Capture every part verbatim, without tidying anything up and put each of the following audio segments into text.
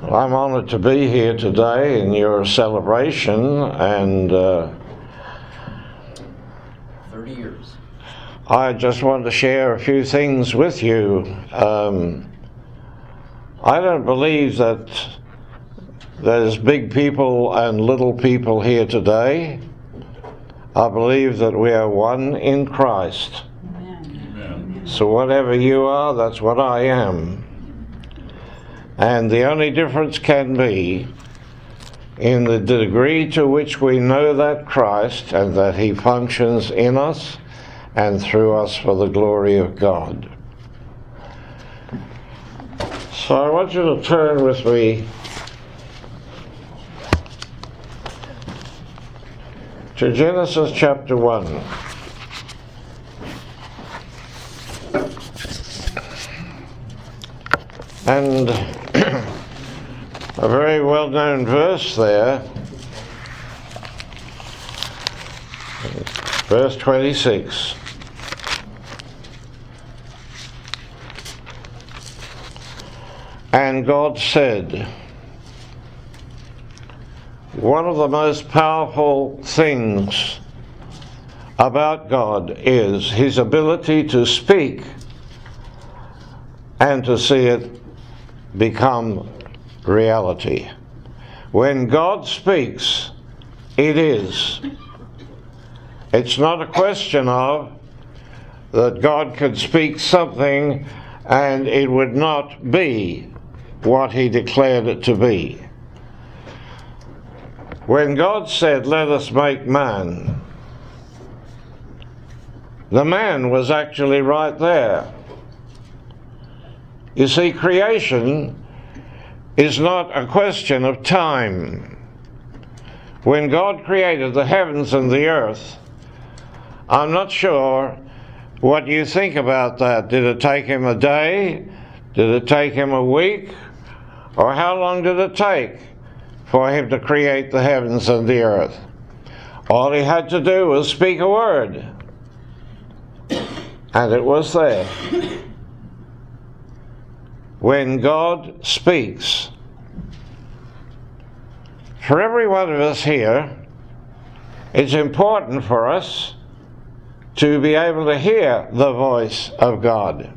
I'm honoured to be here today in your celebration, and uh, thirty years. I just want to share a few things with you. Um, I don't believe that there's big people and little people here today. I believe that we are one in Christ. Amen. So whatever you are, that's what I am. And the only difference can be in the degree to which we know that Christ and that He functions in us and through us for the glory of God. So I want you to turn with me to Genesis chapter one. And a very well-known verse there, verse twenty-six. And God said, one of the most powerful things about God is His ability to speak and to see it become reality. When God speaks, it is. It's not a question of that God could speak something and it would not be what He declared it to be. When God said, "Let us make man," the man was actually right there. You see, creation is not a question of time. When God created the heavens and the earth, I'm not sure what you think about that. Did it take Him a day? Did it take Him a week? Or how long did it take for Him to create the heavens and the earth? All He had to do was speak a word, and it was there. When God speaks, for every one of us here, it's important for us to be able to hear the voice of God.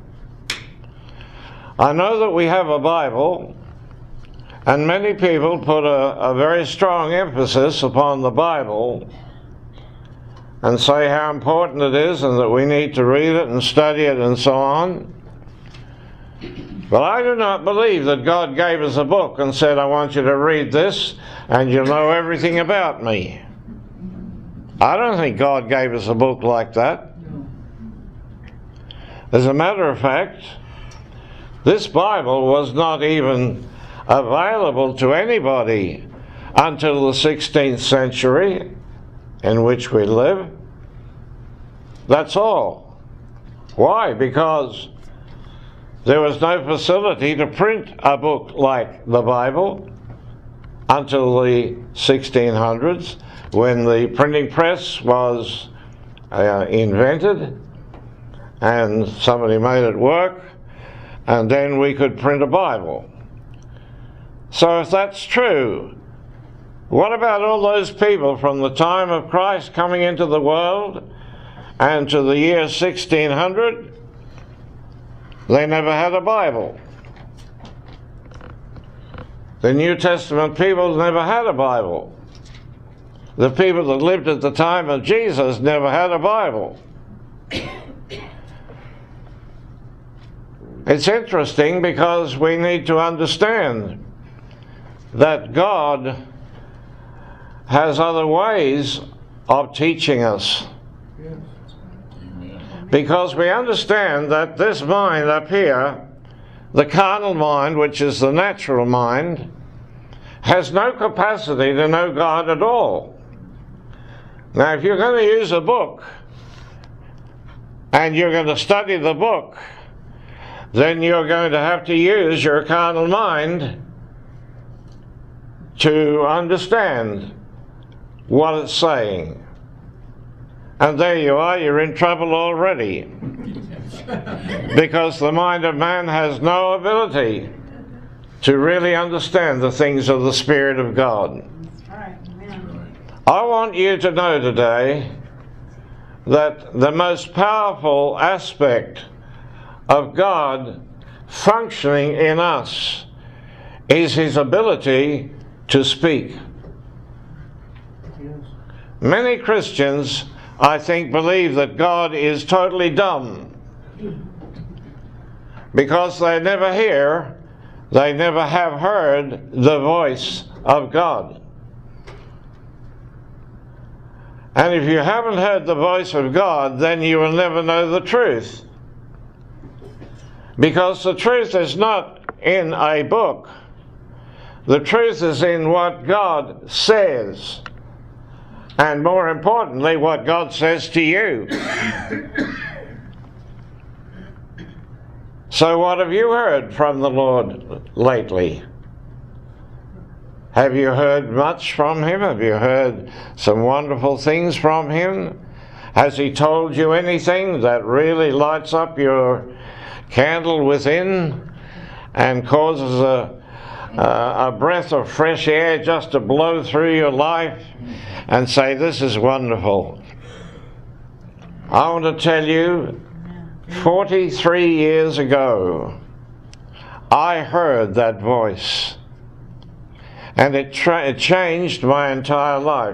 I know that we have a Bible, and many people put a, a very strong emphasis upon the Bible and say how important it is and that we need to read it and study it and so on. But I do not believe that God gave us a book and said, "I want you to read this and you'll know everything about me." I don't think God gave us a book like that. As a matter of fact, this Bible was not even available to anybody until the sixteenth century in which we live. That's all. Why? Because there was no facility to print a book like the Bible until the sixteen hundreds, when the printing press was uh, invented and somebody made it work, and then we could print a Bible. So if that's true, what about all those people from the time of Christ coming into the world and to the year sixteen hundred? They never had a Bible. The New Testament people never had a Bible. The people that lived at the time of Jesus never had a Bible. It's interesting because we need to understand that God has other ways of teaching us. Because we understand that this mind up here, the carnal mind, which is the natural mind, has no capacity to know God at all. Now, if you're going to use a book and you're going to study the book, then you're going to have to use your carnal mind to understand what it's saying. And there you are, you're in trouble already. Because the mind of man has no ability to really understand the things of the Spirit of God. That's right. Amen. I want you to know today that the most powerful aspect of God functioning in us is His ability to speak. Many Christians, I think, believe that God is totally dumb because they never hear, they never have heard the voice of God. And if you haven't heard the voice of God, then you will never know the truth. Because the truth is not in a book. The truth is in what God says. And more importantly, what God says to you. So what have you heard from the Lord lately? Have you heard much from Him? Have you heard some wonderful things from Him? Has He told you anything that really lights up your candle within and causes a, a, a breath of fresh air just to blow through your life and say, this is wonderful? I want to tell you, forty-three years ago, I heard that voice. And it, tra- it changed my entire life.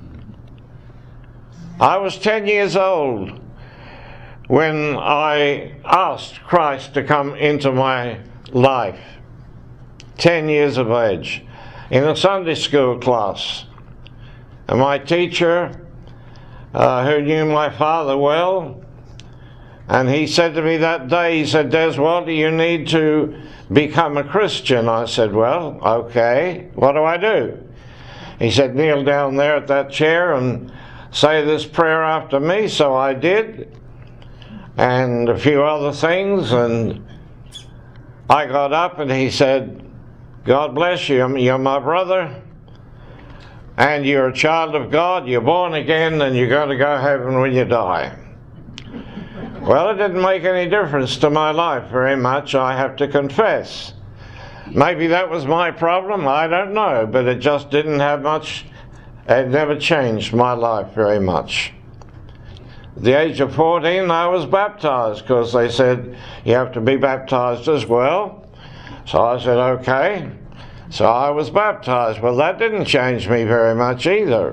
I was ten years old when I asked Christ to come into my life. Ten years of age. In a Sunday school class. And my teacher, uh, who knew my father well, and he said to me that day, he said, Des, what do you need to become a Christian? I said, well, okay, what do I do? He said, kneel down there at that chair and say this prayer after me. So I did, and a few other things, and I got up and he said, God bless you, you're my brother, and you're a child of God, you're born again, and you're going to go to heaven when you die. Well, it didn't make any difference to my life very much, I have to confess. Maybe that was my problem, I don't know, but it just didn't have much, it never changed my life very much. At the age of fourteen, I was baptized because they said you have to be baptized as well. So I said, okay. So I was baptized. Well, that didn't change me very much either.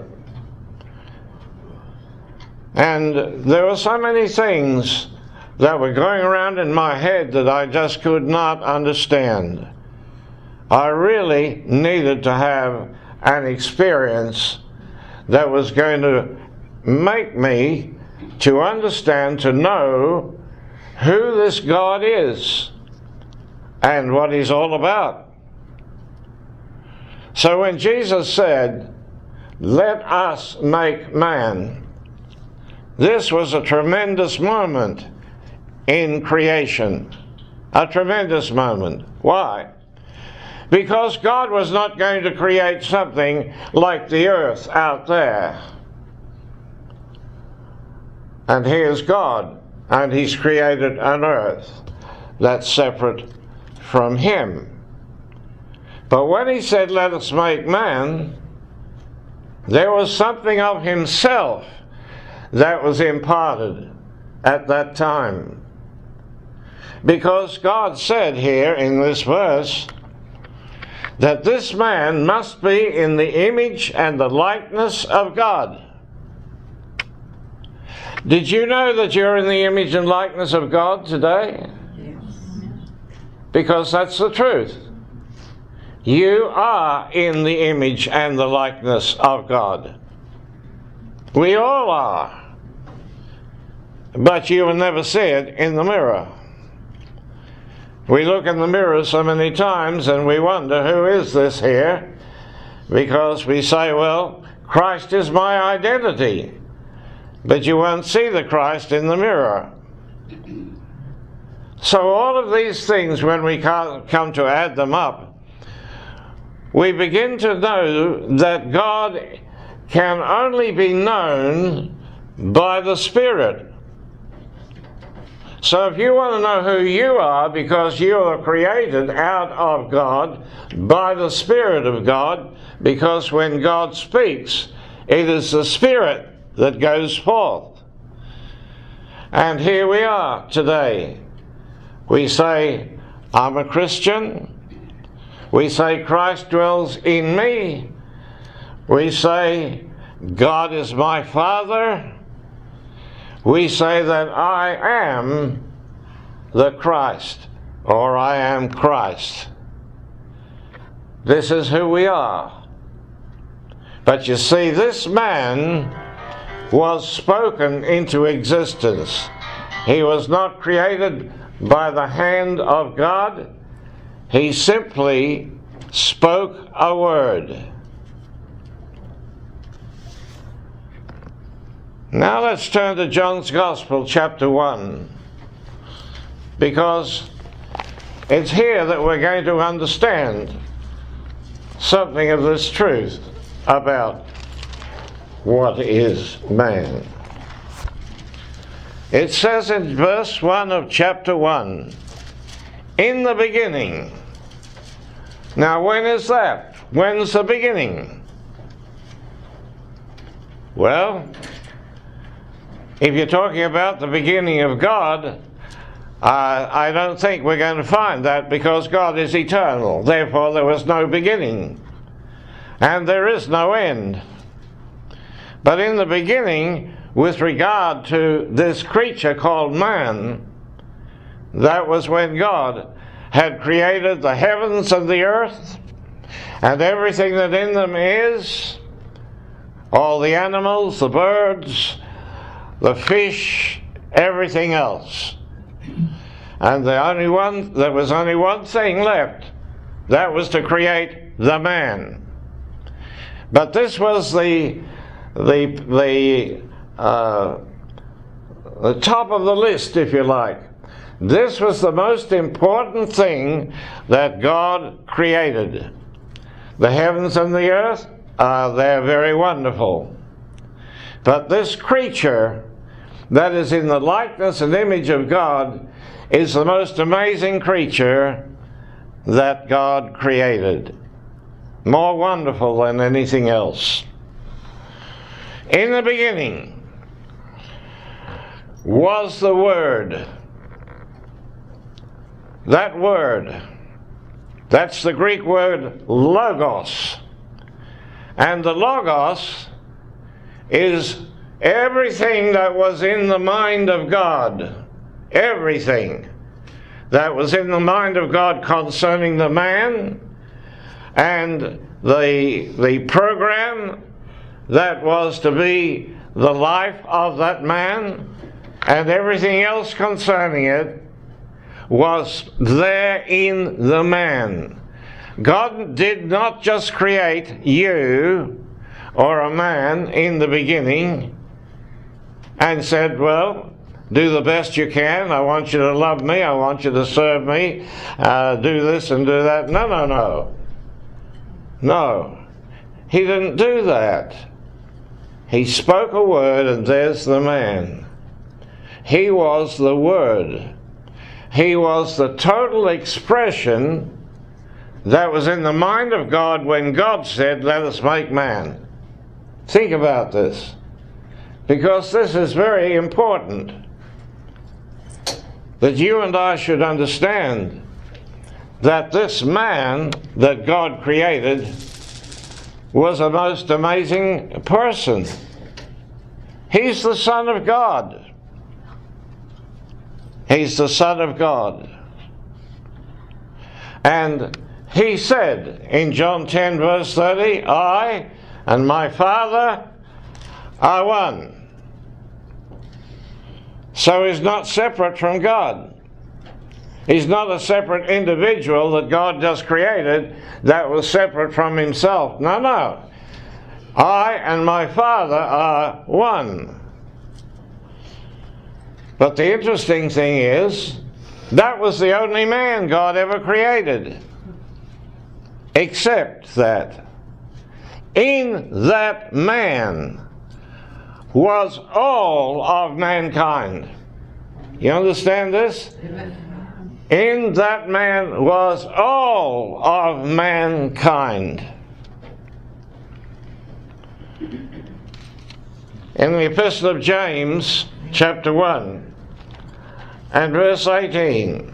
And there were so many things that were going around in my head that I just could not understand. I really needed to have an experience that was going to make me to understand, to know who this God is and what He's all about. So when Jesus said, let us make man, this was a tremendous moment in creation. A tremendous moment. Why? Because God was not going to create something like the earth out there. And He is God, and He's created an earth that's separate from Him. But when He said, let us make man, there was something of Himself that was imparted at that time. Because God said here in this verse that this man must be in the image and the likeness of God. Did you know that you're in the image and likeness of God today? Yes. Because that's the truth. You are in the image and the likeness of God. We all are. But you will never see it in the mirror. We look in the mirror so many times and we wonder, who is this here? Because we say, well, Christ is my identity. But you won't see the Christ in the mirror. So all of these things, when we come to add them up, we begin to know that God can only be known by the Spirit. So if you want to know who you are, because you are created out of God by the Spirit of God, because when God speaks, it is the Spirit that goes forth. And here we are today. We say, I'm a Christian. We say, Christ dwells in me. We say, God is my Father. We say that I am the Christ, or I am Christ. This is who we are. But you see, this man was spoken into existence. He was not created by the hand of God. He simply spoke a word. Now let's turn to John's Gospel, chapter one, because it's here that we're going to understand something of this truth about what is man. It says in verse one of chapter one, in the beginning. Now when is that? When's the beginning? Well, if you're talking about the beginning of God, uh, I don't think we're going to find that, because God is eternal. Therefore, there was no beginning. And there is no end. But in the beginning, with regard to this creature called man, that was when God had created the heavens and the earth, and everything that in them is, all the animals, the birds, the fish, everything else. And the only one, there was only one thing left. That was to create the man. But this was the the the uh, the top of the list, if you like. This was the most important thing that God created. The heavens and the earth, uh, they're very wonderful. But this creature that is in the likeness and image of God is the most amazing creature that God created. More wonderful than anything else. In the beginning was the Word. That word, that's the Greek word logos. And the logos is everything that was in the mind of God. Everything that was in the mind of God concerning the man, and the, the program that was to be the life of that man, and everything else concerning it was there in the man. God did not just create you or a man in the beginning and said, well, do the best you can. I want you to love me. I want you to serve me. Uh, do this and do that. No, no, no. No. He didn't do that. He spoke a word, and there's the man. He was the Word. He was the total expression that was in the mind of God when God said, let us make man. Think about this, because this is very important, that you and I should understand that this man that God created was a most amazing person. He's the Son of God. He's the Son of God. And he said in John ten verse thirty, I and my Father are one. So he's not separate from God. He's not a separate individual that God just created that was separate from himself. No, no. I and my Father are one. But the interesting thing is, that was the only man God ever created. Except that in that man was all of mankind. You understand this? In that man was all of mankind. In the Epistle of James, chapter one, and verse eighteen,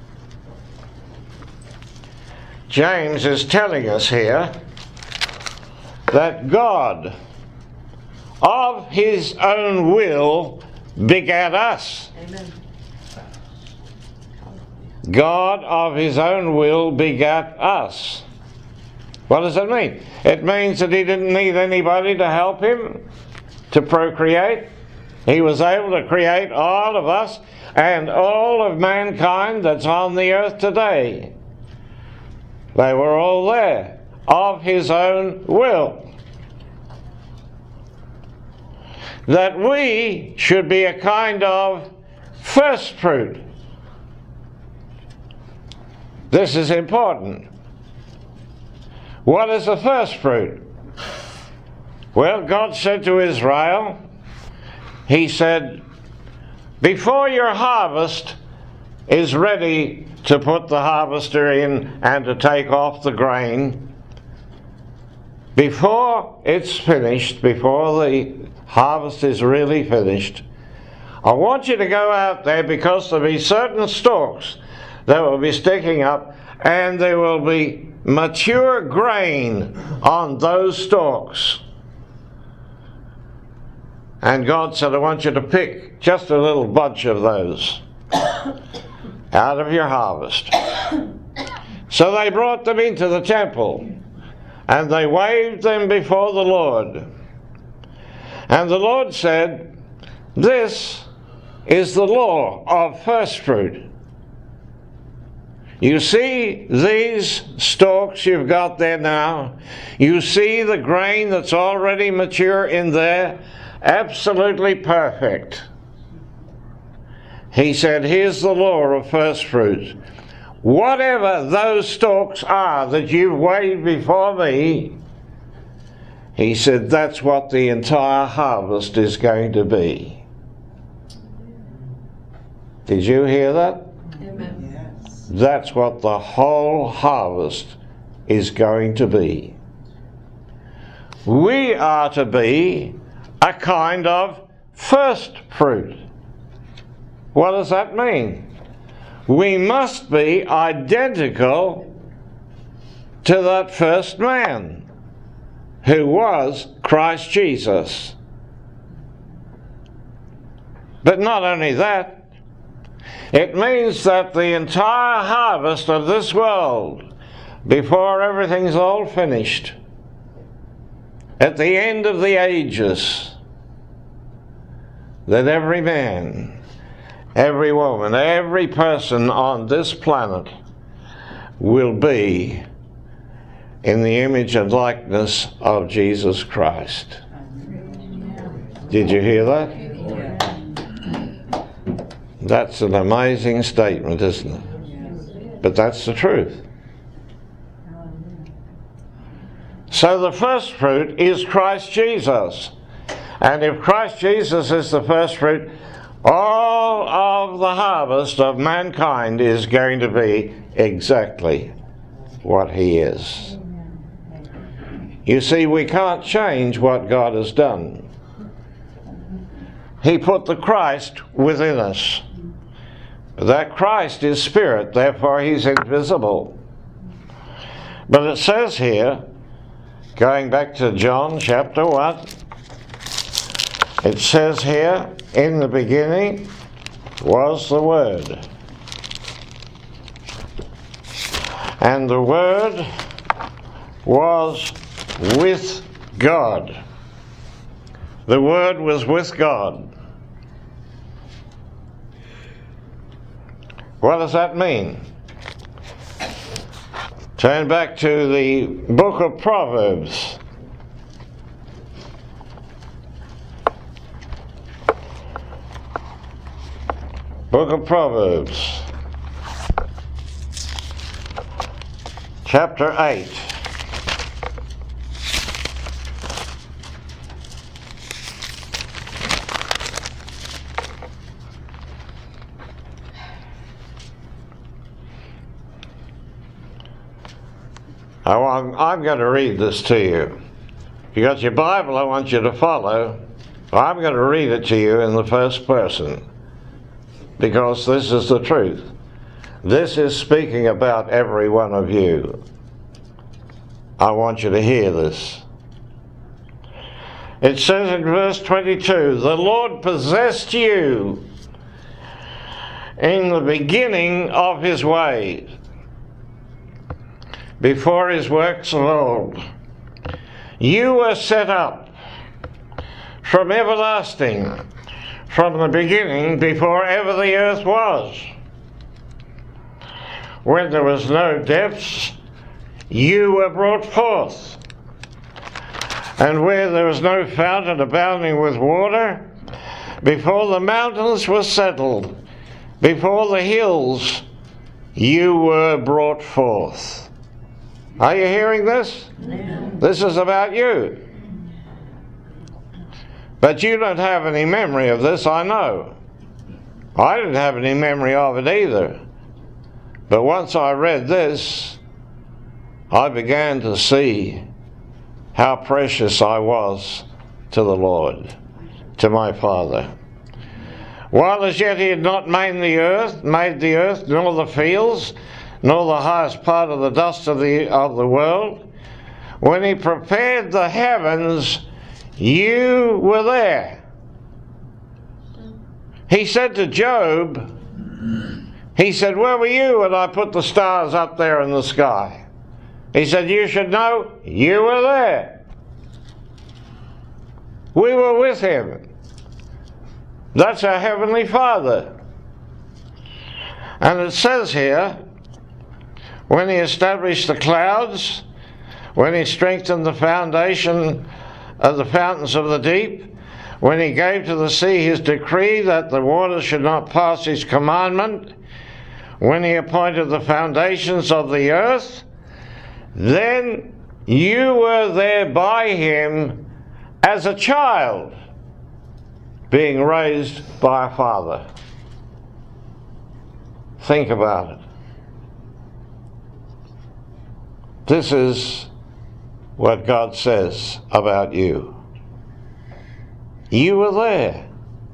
James is telling us here that God, of his own will, begat us. Amen. God of his own will begat us. What does that mean? It means that he didn't need anybody to help him to procreate. He was able to create all of us and all of mankind that's on the earth today. They were all there, of his own will. That we should be a kind of first fruit. This is important. What is the first fruit? Well, God said to Israel, he said, before your harvest is ready to put the harvester in and to take off the grain, before it's finished, before the harvest is really finished, I want you to go out there, because there'll be certain stalks that will be sticking up, and there will be mature grain on those stalks. And God said, I want you to pick just a little bunch of those out of your harvest. So they brought them into the temple, and they waved them before the Lord. And the Lord said, this is the law of first fruit. You see these stalks you've got there now? You see the grain that's already mature in there? Absolutely perfect. He said, here's the law of first fruits. Whatever those stalks are that you've waved before me, he said, that's what the entire harvest is going to be. Did you hear that? Amen. That's what the whole harvest is going to be. We are to be a kind of first fruit. What does that mean? We must be identical to that first man, who was Christ Jesus. But not only that, it means that the entire harvest of this world, before everything's all finished, at the end of the ages, that every man, every woman, every person on this planet will be in the image and likeness of Jesus Christ. Did you hear that? That's an amazing statement, isn't it? But that's the truth. So the first fruit is Christ Jesus. And if Christ Jesus is the first fruit, all of the harvest of mankind is going to be exactly what he is. You see, we can't change what God has done. He put the Christ within us. That Christ is spirit, therefore he's invisible. But it says here, going back to John chapter one, it says here, in the beginning was the Word. And the Word was with God. The Word was with God. What does that mean? Turn back to the book of Proverbs. Book of Proverbs, chapter eight. I want, I'm going to read this to you. If you got your Bible, I want you to follow. I'm going to read it to you in the first person, because this is the truth. This is speaking about every one of you. I want you to hear this. It says in verse twenty-two, the Lord possessed you in the beginning of his ways, before his works of old. You were set up from everlasting, from the beginning, before ever the earth was. When there was no depths, you were brought forth. And where there was no fountain abounding with water, before the mountains were settled, before the hills, you were brought forth. Are you hearing this? Yeah. This is about you. But you don't have any memory of this, I know. I didn't have any memory of it either. But once I read this, I began to see how precious I was to the Lord, to my Father. While as yet he had not made the earth, made the earth, nor the fields, nor the highest part of the dust of the of the world, when he prepared the heavens, you were there. He said to Job, he said, where were you when I put the stars up there in the sky? He said, you should know you were there. We were with him. That's our Heavenly Father. And it says here, when he established the clouds, when he strengthened the foundation of the fountains of the deep, when he gave to the sea his decree that the waters should not pass his commandment, when he appointed the foundations of the earth, then you were there by him as a child, being raised by a father. Think about it. This is what God says about you. You were there.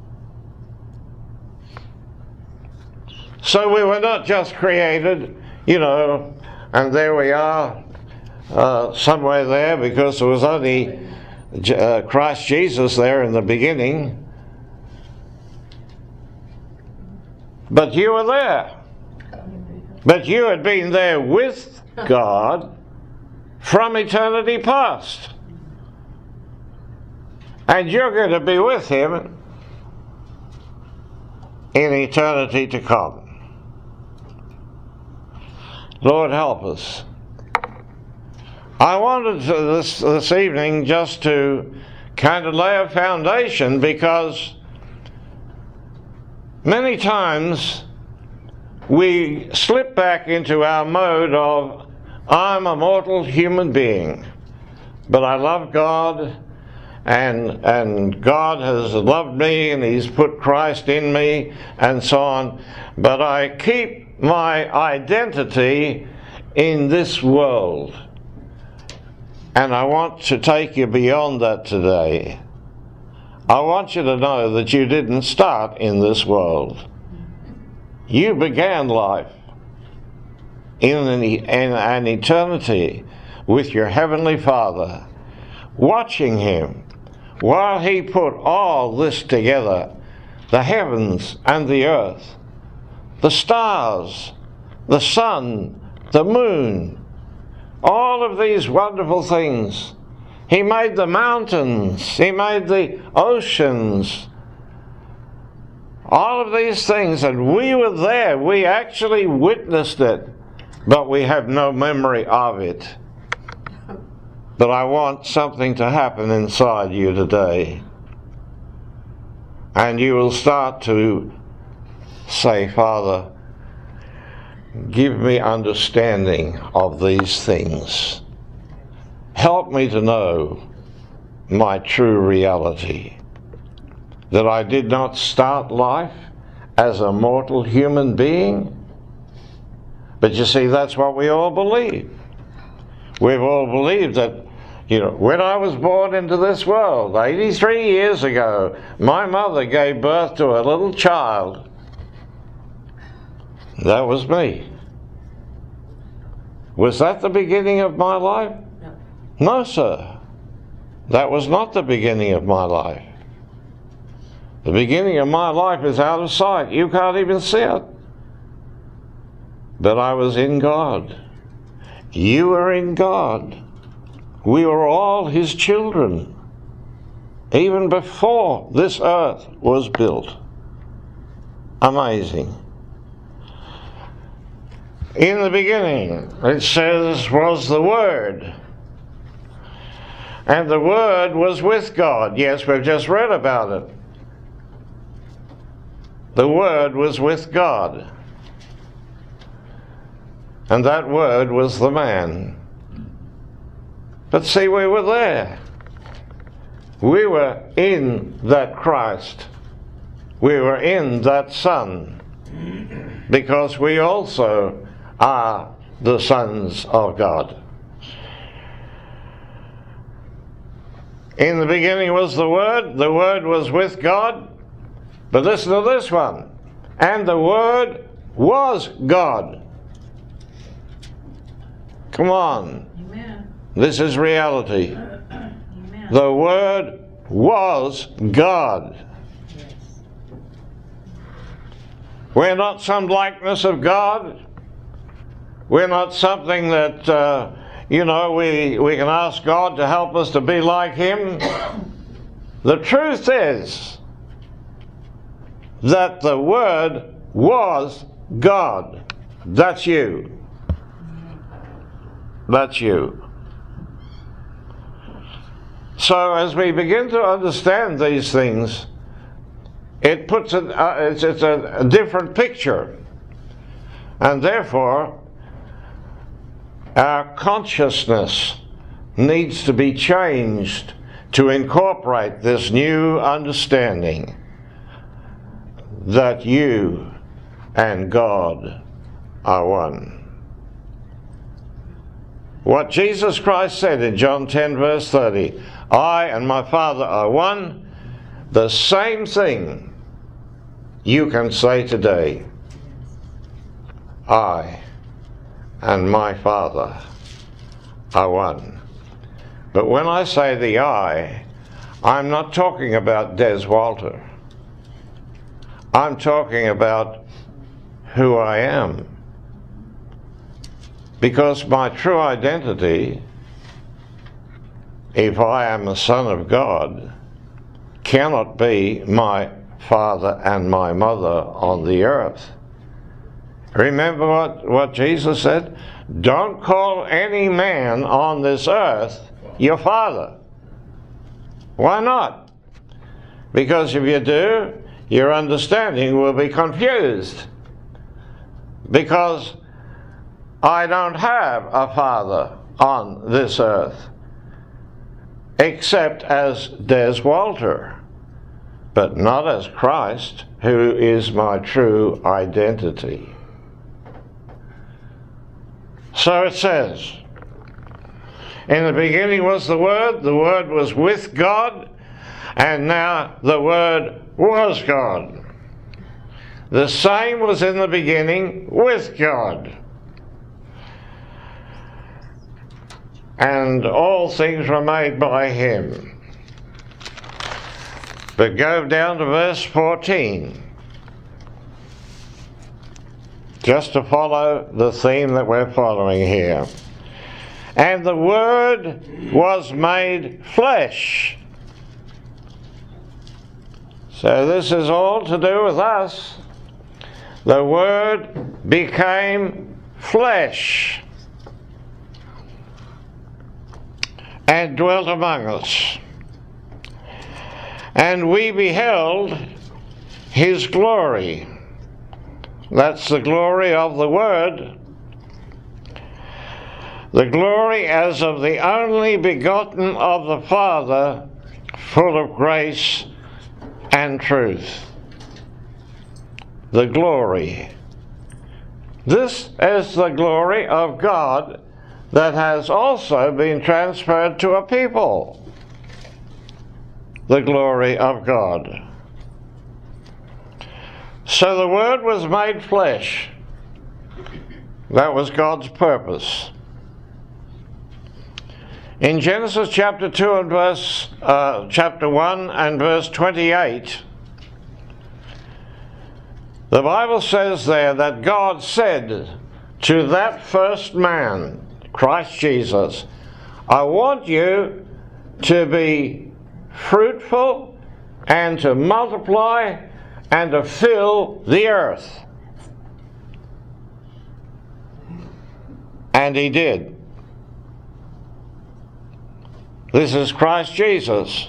So we were not just created, you know, and there we are, uh, somewhere there, because there was only uh, Christ Jesus there in the beginning. But you were there. But you had been there with God from eternity past. And you're going to be with him in eternity to come. Lord, help us. I wanted to this, this evening just to kind of lay a foundation, because many times we slip back into our mode of, I'm a mortal human being, but I love God, and and God has loved me, and he's put Christ in me, and so on, but I keep my identity in this world. And I want to take you beyond that today. I want you to know that you didn't start in this world. You began life in an, in an eternity with your Heavenly Father, watching him while he put all this together, the heavens and the earth, the stars, the sun, the moon, all of these wonderful things. He made the mountains, he made the oceans, all of these things, and we were there. We actually witnessed it, but we have no memory of it. But I want something to happen inside you today. And you will start to say, Father, give me understanding of these things. Help me to know my true reality. That I did not start life as a mortal human being. But you see, that's what we all believe. we've all believed that, you know, when I was born into this world, eighty-three years ago, my mother gave birth to a little child. That was me. Was that the beginning of my life? No. No, sir. That was not the beginning of my life. The beginning of my life is out of sight. You can't even see it. But I was in God. You were in God. We were all His children, even before this earth was built. Amazing. In the beginning, it says, was the Word. And the Word was with God. Yes, we've just read about it. The Word was with God. And that Word was the man. But see, we were there. We were in that Christ. We were in that Son. Because we also are the sons of God. In the beginning was the Word. The Word was with God. But listen to this one. And the Word was God. Come on. Amen. This is reality. Amen. The Word was God. Yes. We're not some likeness of God. We're not something that, uh, you know, we, we can ask God to help us to be like Him. The truth is that the Word was God. That's you. That's you. So as we begin to understand these things, it puts a, uh, it's, it's a, a different picture. And therefore, our consciousness needs to be changed to incorporate this new understanding that you and God are one. What Jesus Christ said in John ten verse thirty, I and my Father are one, the same thing you can say today. I and my Father are one. But when I say the I, I'm not talking about Des Walter. I'm talking about who I am. Because my true identity, if I am a son of God, cannot be my father and my mother on the earth. Remember what, what Jesus said? Don't call any man on this earth your father. Why not? Because if you do, your understanding will be confused. Because I don't have a father on this earth, except as Des Walter, but not as Christ, who is my true identity. So it says, in the beginning was the Word, the Word was with God, and now the Word was God. The same was in the beginning with God. And all things were made by Him. But go down to verse fourteen. Just to follow the theme that we're following here. And the Word was made flesh. So this is all to do with us. The Word became flesh and dwelt among us. And we beheld His glory. That's the glory of the Word. The glory as of the only begotten of the Father, full of grace and truth. The glory. This is the glory of God that has also been transferred to a people, the glory of God. So the Word was made flesh. That was God's purpose. In Genesis chapter two and verse uh, chapter one and verse twenty-eight, the Bible says there that God said to that first man, Christ Jesus, I want you to be fruitful and to multiply and to fill the earth. And he did. This is Christ Jesus.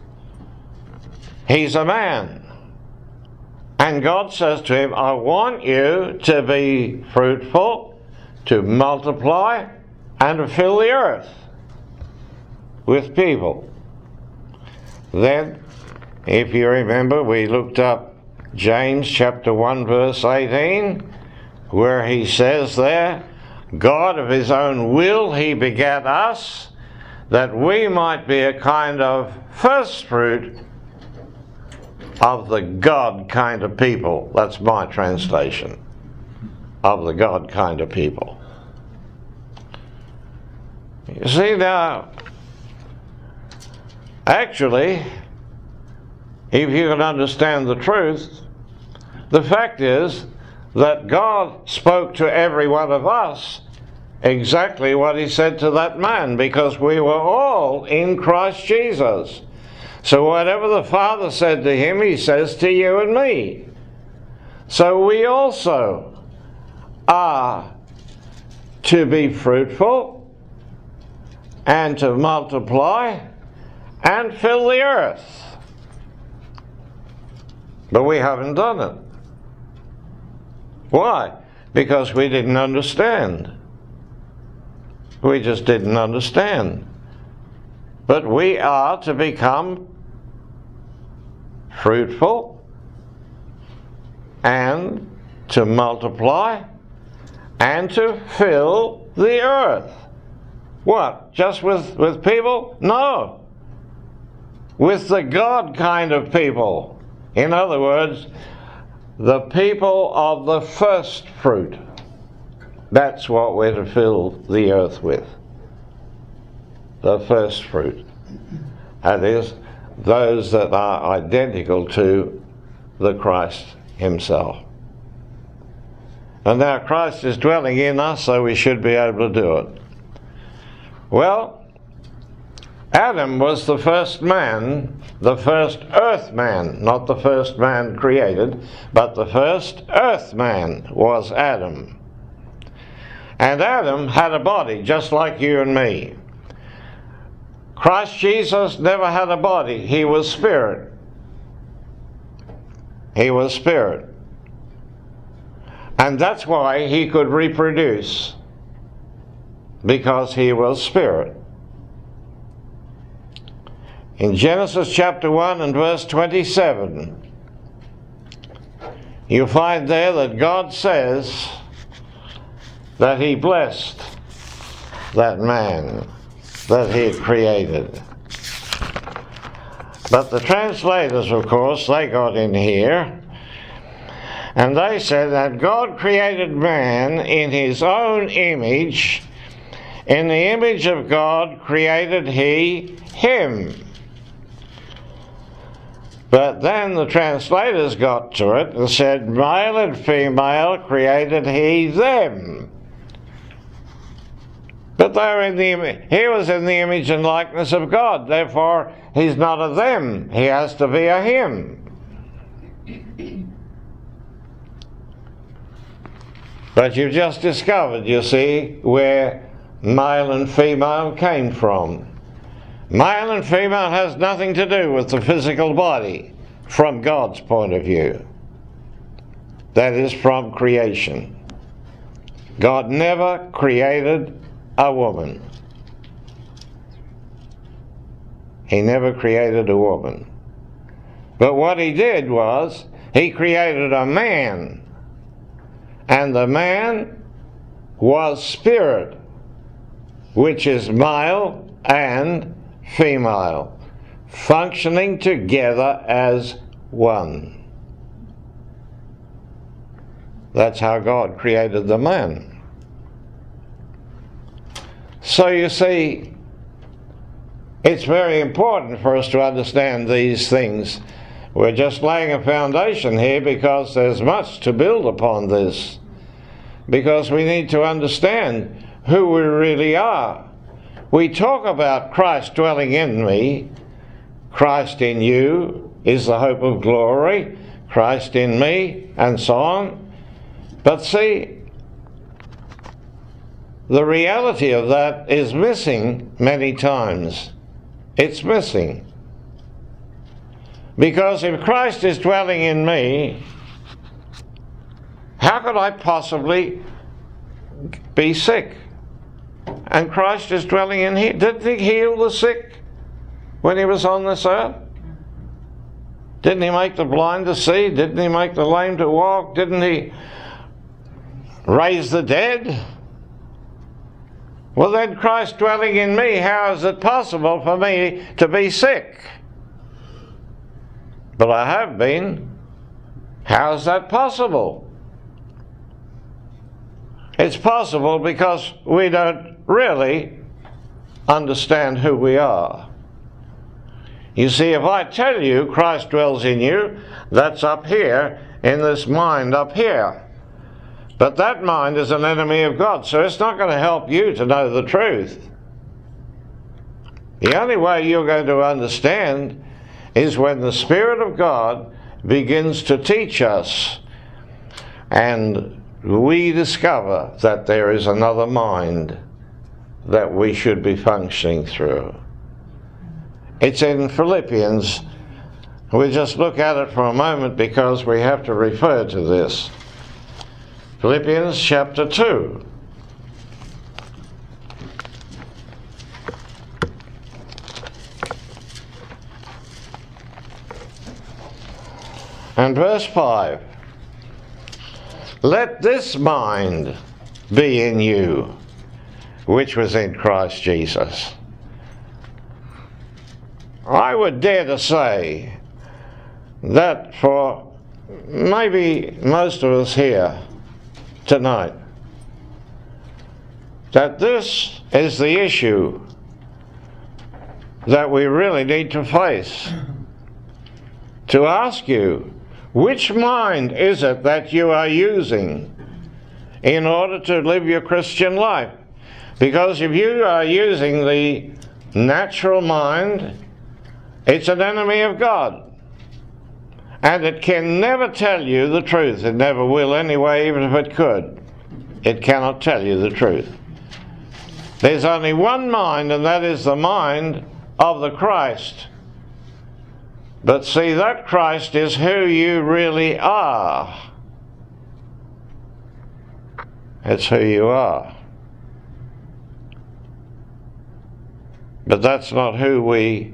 He's a man. And God says to him, I want you to be fruitful, to multiply, and to fill the earth with people. Then, if you remember, we looked up James chapter one verse eighteen, where he says there, God of his own will he begat us, that we might be a kind of first fruit of the God kind of people. That's my translation. Of the God kind of people. You see now, actually, if you can understand the truth, the fact is that God spoke to every one of us exactly what he said to that man, because we were all in Christ Jesus. So whatever the Father said to him, he says to you and me. So we also are to be fruitful and to multiply and fill the earth. But we haven't done it. Why? Because we didn't understand. We just didn't understand. But we are to become fruitful and to multiply and to fill the earth. What? Just with, with people? No. With the God kind of people. In other words, the people of the first fruit. That's what we're to fill the earth with. The first fruit. That is, those that are identical to the Christ himself. And now Christ is dwelling in us, so we should be able to do it. Well, Adam was the first man, the first earth man, not the first man created, but the first earth man was Adam. And Adam had a body just like you and me. Christ Jesus never had a body. He was spirit. He was spirit. And that's why he could reproduce, because he was spirit. In Genesis chapter one and verse twenty-seven, you find there that God says that he blessed that man that he had created. But the translators, of course, they got in here, and they said that God created man in his own image. In the image of God created he him. But then the translators got to it and said, male and female created he them. But they were in the image. He was in the image and likeness of God. Therefore, he's not a them. He has to be a him. But you've just discovered, you see, where male and female came from. Male and female has nothing to do with the physical body from God's point of view. That is from creation. God never created a woman. He never created a woman. But what he did was, he created a man. And the man was spirit. which is male and female, functioning together as one. That's how God created the man. So you see, it's very important for us to understand these things. We're just laying a foundation here because there's much to build upon this. Because we need to understand who we really are. We talk about Christ dwelling in me. Christ in you is the hope of glory. Christ in me, and so on. But see, the reality of that is missing many times. It's missing. Because if Christ is dwelling in me, how could I possibly be sick? And Christ is dwelling in here. Didn't he heal the sick when he was on this earth? Didn't he make the blind to see? Didn't he make the lame to walk? Didn't he raise the dead? Well, then Christ dwelling in me, how is it possible for me to be sick? But I have been. How is that possible? It's possible because we don't really understand who we are. You see, if I tell you Christ dwells in you, that's up here, in this mind up here. But that mind is an enemy of God, so it's not going to help you to know the truth. The only way you're going to understand is when the Spirit of God begins to teach us and we discover that there is another mind that we should be functioning through. It's in Philippians. We'll just look at it for a moment because we have to refer to this. Philippians chapter two. And verse five. Let this mind be in you, which was in Christ Jesus. I would dare to say that for maybe most of us here tonight, that this is the issue that we really need to face. To ask you, which mind is it that you are using in order to live your Christian life? Because if you are using the natural mind, it's an enemy of God. And it can never tell you the truth. It never will anyway, even if it could. It cannot tell you the truth. There's only one mind, and that is the mind of the Christ. But see, that Christ is who you really are. It's who you are. But that's not who we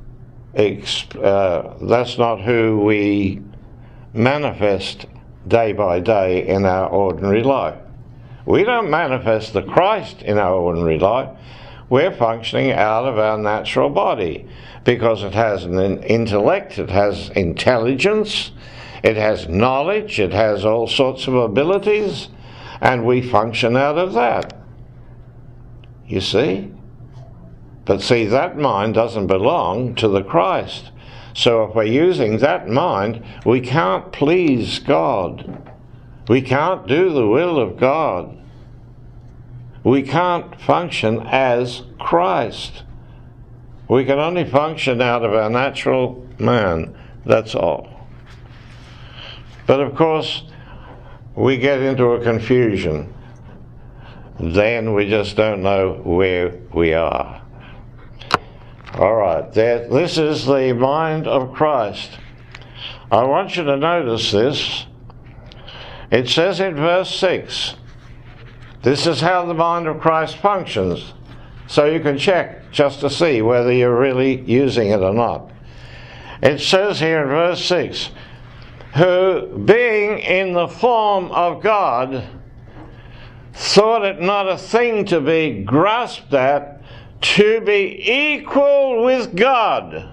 Uh, that's not who we manifest day by day in our ordinary life. We don't manifest the Christ in our ordinary life. We're functioning out of our natural body because it has an intellect, it has intelligence, it has knowledge, it has all sorts of abilities, and we function out of that. You see? But see, that mind doesn't belong to the Christ. So if we're using that mind, we can't please God. We can't do the will of God. We can't function as Christ. We can only function out of our natural man. That's all. But of course, we get into a confusion. Then we just don't know where we are. All right, there, this is the mind of Christ. I want you to notice this. It says in verse six, this is how the mind of Christ functions. So you can check just to see whether you're really using it or not. It says here in verse six, who being in the form of God, thought it not a thing to be grasped at, to be equal with God.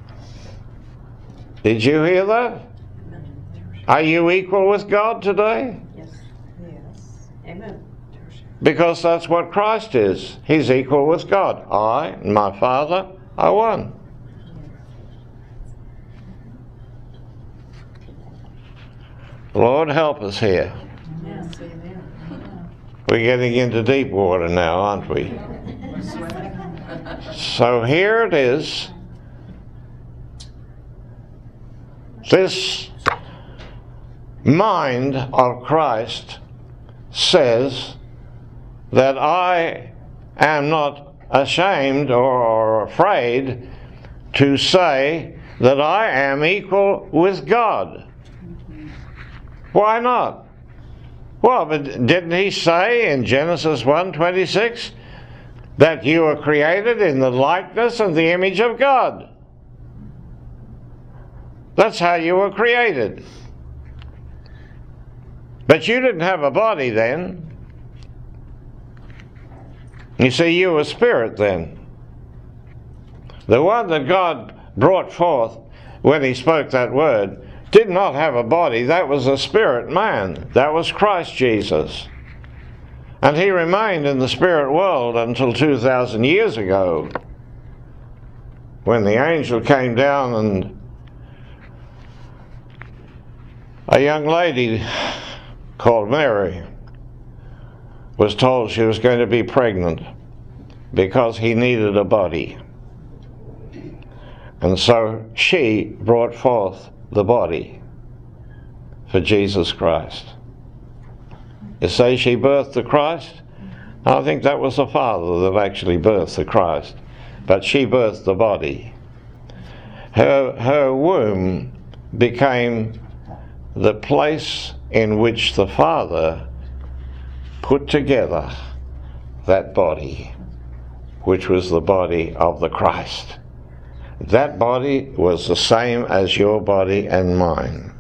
Did you hear that? Are you equal with God today? Yes. Yes. Amen. Because that's what Christ is. He's equal with God. I and my Father are one. Lord, help us here. Yes. Amen. We're getting into deep water now, aren't we? So here it is. This mind of Christ says that I am not ashamed or afraid to say that I am equal with God. Why not? Well, but didn't he say in Genesis one twenty-six that you were created in the likeness and the image of God? That's how you were created. But you didn't have a body then. You see, you were spirit then. The one that God brought forth when he spoke that word did not have a body. That was a spirit man. That was Christ Jesus. And he remained in the spirit world until two thousand years ago, when the angel came down and a young lady called Mary was told she was going to be pregnant because he needed a body. And so she brought forth the body for Jesus Christ. You say she birthed the Christ? I think that was the Father that actually birthed the Christ. But she birthed the body. Her, her womb became the place in which the Father put together that body, which was the body of the Christ. That body was the same as your body and mine.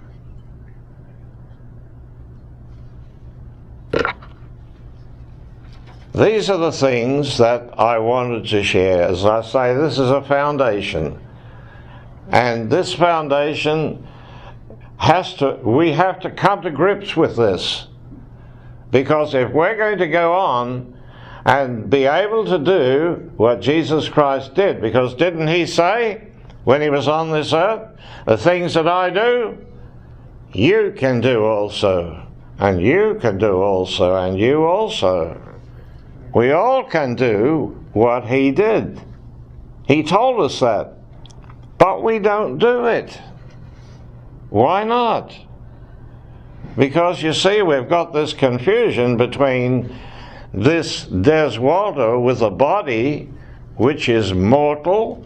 These are the things that I wanted to share. As I say, this is a foundation. And this foundation has to, we have to come to grips with this. Because if we're going to go on and be able to do what Jesus Christ did, because didn't he say when he was on this earth, the things that I do, you can do also, and you can do also, and you also. We all can do what he did. He told us that, but we don't do it. Why not? Because you see, we've got this confusion between this Des Walter with a body which is mortal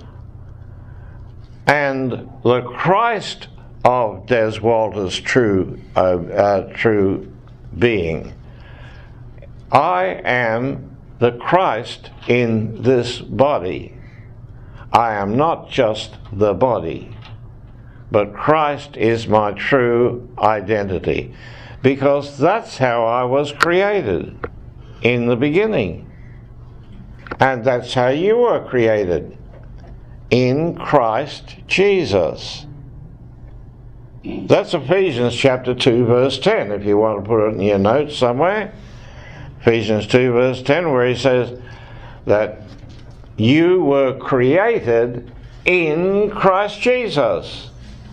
and the Christ of Des Walter's true, uh, uh, true being. I am the Christ in this body. I am not just the body, but Christ is my true identity, because that's how I was created in the beginning. And that's how you were created, in Christ Jesus. That's Ephesians chapter two verse ten, if you want to put it in your notes somewhere. Ephesians two verse ten, where he says that you were created in Christ Jesus.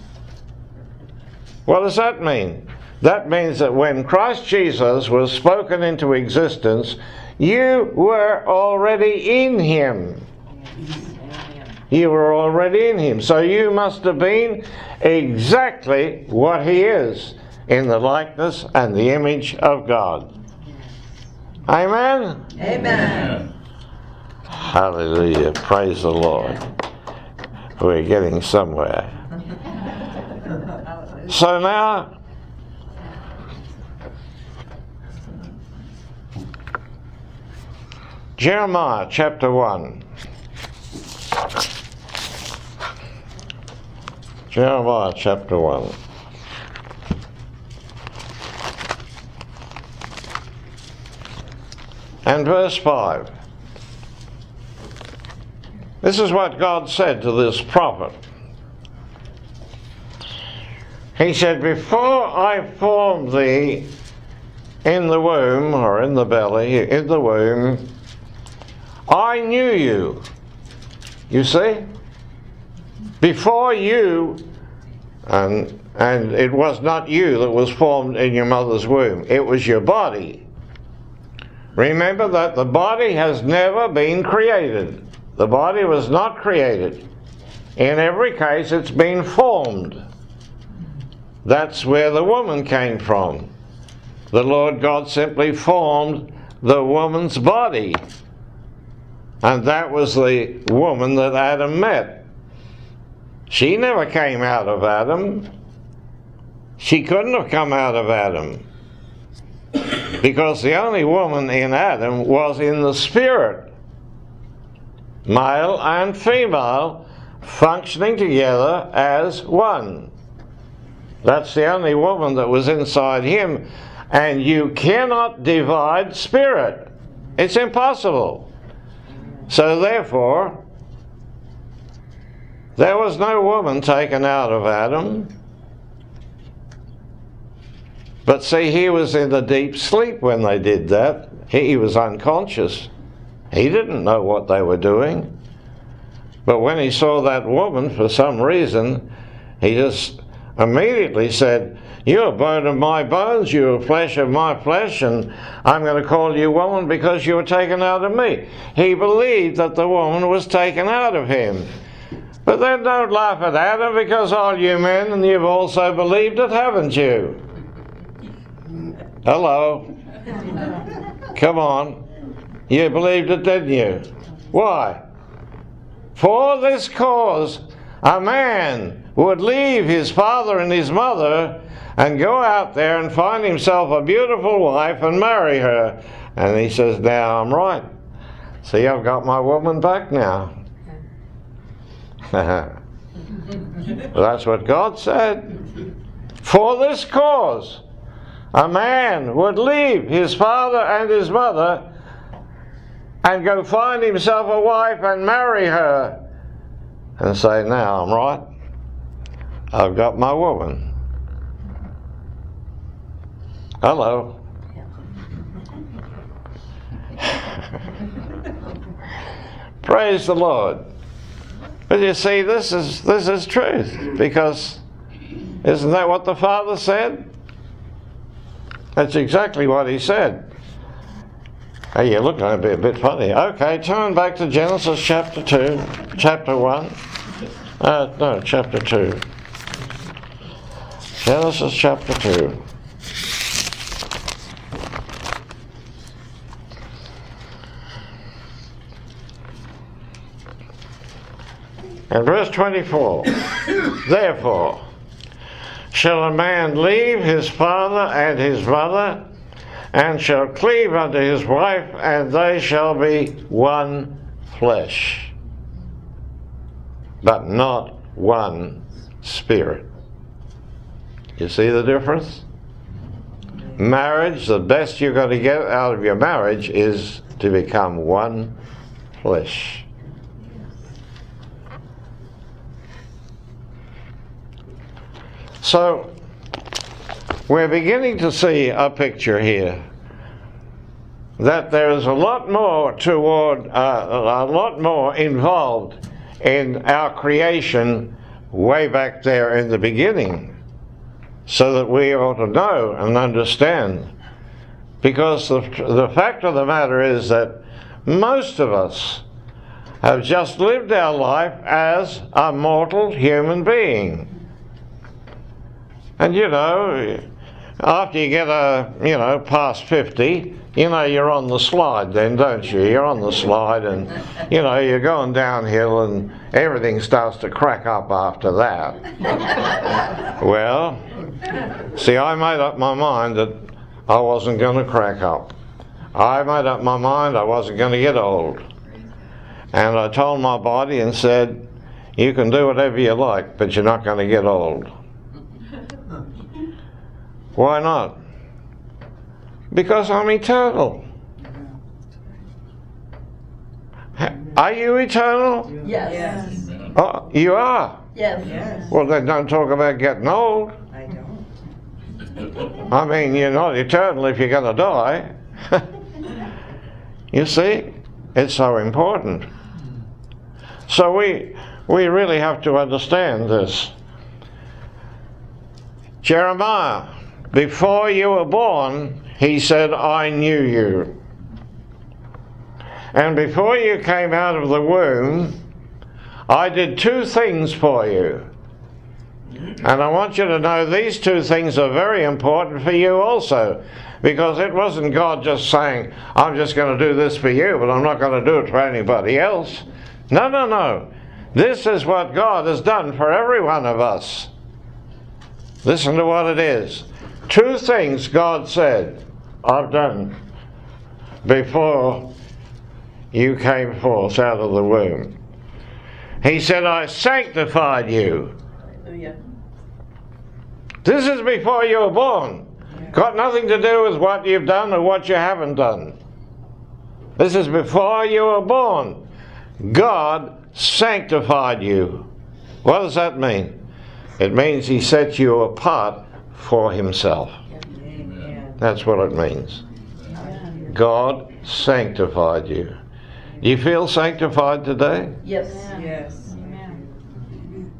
What does that mean? That means that when Christ Jesus was spoken into existence, you were already in him. You were already in him. So you must have been exactly what he is, in the likeness and the image of God. Amen? Amen. Hallelujah. Praise the Lord. We're getting somewhere. So now, Jeremiah chapter one. Jeremiah chapter one. and verse five. This is what God said to this prophet. He said, before I formed thee in the womb, or in the belly, in the womb, I knew you. You see? Before you, and, and it was not you that was formed in your mother's womb, it was your body. Remember that the body has never been created. The body was not created. In every case, it's been formed. That's where the woman came from. The Lord God simply formed the woman's body. And that was the woman that Adam met. She never came out of Adam. She couldn't have come out of Adam. Because the only woman in Adam was in the spirit. Male and female functioning together as one. That's the only woman that was inside him. And you cannot divide spirit. It's impossible. So therefore, there was no woman taken out of Adam. But see, he was in a deep sleep when they did that. He was unconscious. He didn't know what they were doing. But when he saw that woman, for some reason, he just immediately said, you're bone of my bones, you're flesh of my flesh, and I'm going to call you woman because you were taken out of me. He believed that the woman was taken out of him. But then don't laugh at Adam, because all you men, and you've also believed it, haven't you? Hello? Come on. You believed it, didn't you? Why? For this cause, a man would leave his father and his mother and go out there and find himself a beautiful wife and marry her. And he says, now I'm right. See, I've got my woman back now. That's what God said. For this cause, a man would leave his father and his mother and go find himself a wife and marry her and say, now I'm right. I've got my woman. Hello. Praise the Lord. But you see, this is this is truth, because isn't that what the Father said? That's exactly what he said. Hey, you're looking at it a bit funny. Okay, turn back to Genesis chapter two, chapter one. Uh, no, chapter two. Genesis chapter two. And verse twenty-four. Therefore, shall a man leave his father and his mother, and shall cleave unto his wife, and they shall be one flesh, but not one spirit. You see the difference? Marriage, the best you're going to get out of your marriage is to become one flesh. So, we're beginning to see a picture here that there is a lot more toward, uh, a lot more involved in our creation way back there in the beginning, so that we ought to know and understand. Because the, the fact of the matter is that most of us have just lived our life as a mortal human being. And you know, after you get a, you know, past fifty, you know, you're on the slide then, don't you? You're on the slide and, you know, you're going downhill and everything starts to crack up after that. Well, see, I made up my mind that I wasn't going to crack up. I made up my mind I wasn't going to get old. And I told my body and said, you can do whatever you like, but you're not going to get old. Why not? Because I'm eternal. Are you eternal? Yes. Yes. Oh, you are. Yes. Yes. Well, then don't talk about getting old. I don't. I mean, you're not eternal if you're going to die. You see, it's so important. So we we really have to understand this. Jeremiah, before you were born, he said, I knew you. And before you came out of the womb, I did two things for you. And I want you to know these two things are very important for you also. Because it wasn't God just saying, I'm just going to do this for you, but I'm not going to do it for anybody else. No, no, no. This is what God has done for every one of us. Listen to what it is. Two things God said, I've done before you came forth out of the womb. He said, I sanctified you. Hallelujah. This is before you were born. Got nothing to do with what you've done or what you haven't done. This is before you were born. God sanctified you. What does that mean? It means He set you apart for Himself. Amen. That's what it means. Amen. God sanctified you. Do you feel sanctified today? Yes. Yes. Amen.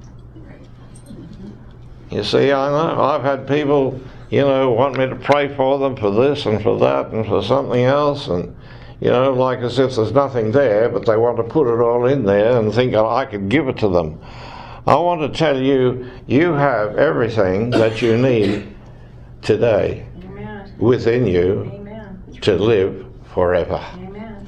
You see, I know I've had people, you know, want me to pray for them for this and for that and for something else, and you know, like as if there's nothing there, but they want to put it all in there and think oh, I could give it to them. I want to tell you, you have everything that you need today Amen. within you Amen. to live forever. Amen.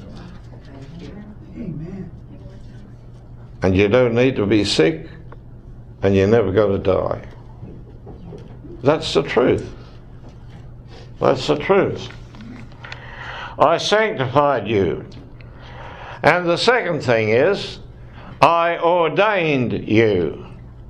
Amen. And you don't need to be sick, and you're never going to die. That's the truth. That's the truth. I sanctified you. And the second thing is, I ordained you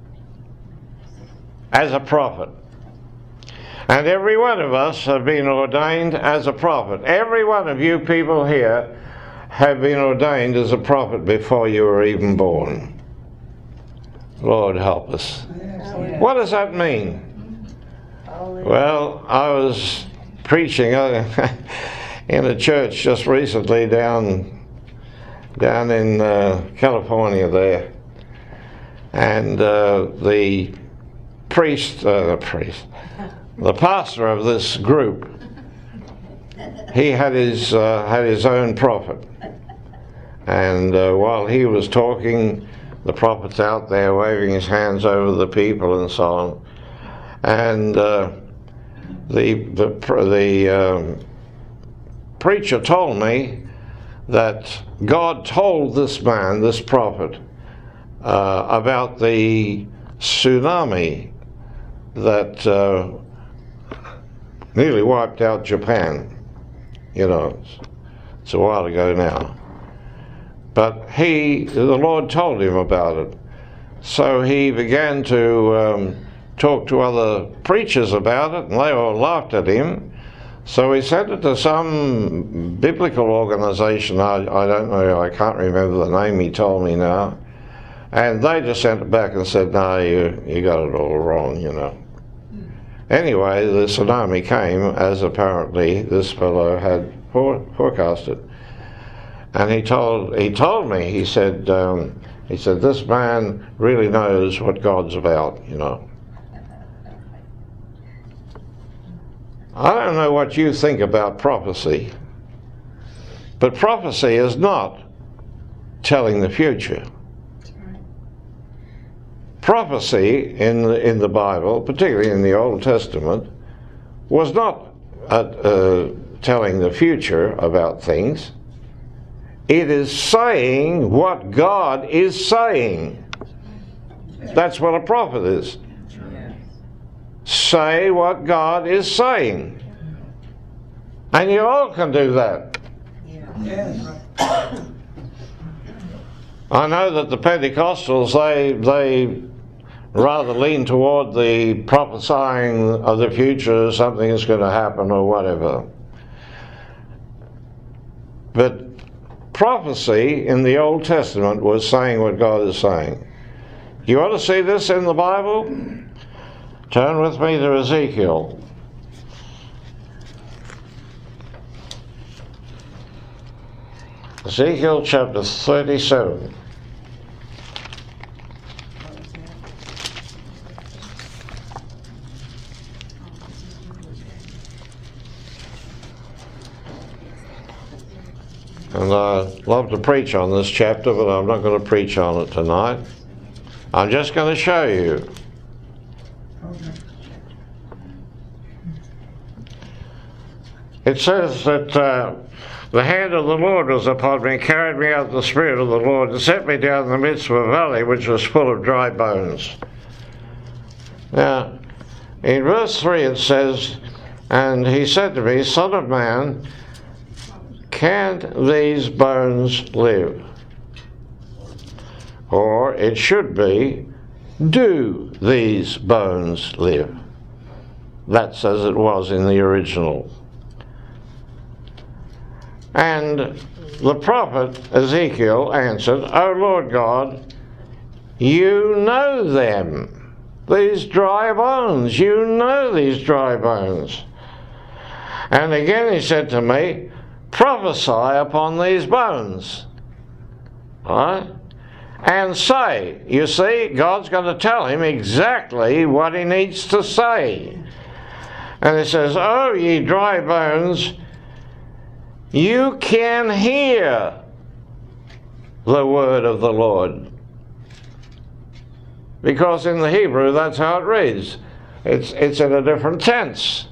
as a prophet. And every one of us have been ordained as a prophet. Every one of you people here have been ordained as a prophet before you were even born. Lord help us. Yes. What does that mean? Well, I was preaching in a church just recently down down in uh, California there, and uh, the priest, uh, the priest, the pastor of this group, he had his uh, had his own prophet, and uh, while he was talking, the prophet's out there waving his hands over the people and so on, and uh, the the the um, preacher told me that God told this man, this prophet, uh, about the tsunami that uh, nearly wiped out Japan. You know, it's, it's a while ago now. But he, the Lord told him about it. So he began to um, talk to other preachers about it, and they all laughed at him. So he sent it to some biblical organization, I, I don't know, I can't remember the name, he told me now. And they just sent it back and said, no, you, you got it all wrong, you know. Anyway, the tsunami came as apparently this fellow had for, forecasted. And he told, he told me, he said, um, he said, this man really knows what God's about, you know. I don't know what you think about prophecy, but prophecy is not telling the future. Prophecy in the, in the Bible, particularly in the Old Testament, was not uh, uh, telling the future about things. It is saying what God is saying. That's what a prophet is. Say what God is saying. And you all can do that. Yes. I know that the Pentecostals, they they rather lean toward the prophesying of the future, something is going to happen or whatever. But prophecy in the Old Testament was saying what God is saying. You want to see this in the Bible? Turn with me to Ezekiel. Ezekiel chapter thirty-seven. And I'd love to preach on this chapter, but I'm not going to preach on it tonight. I'm just going to show you. It says that uh, the hand of the Lord was upon me, carried me out the Spirit of the Lord, and set me down in the midst of a valley which was full of dry bones. Now, in verse three it says, and he said to me, Son of man, can these bones live? Or it should be, do these bones live? That's as it was in the original. And the prophet Ezekiel answered, O Lord God, you know them, these dry bones, you know these dry bones. And again he said to me, prophesy upon these bones. All right? And say, you see, God's going to tell him exactly what he needs to say. And he says, O ye dry bones, you can hear the word of the Lord. Because in the Hebrew, that's how it reads. It's, it's in a different tense.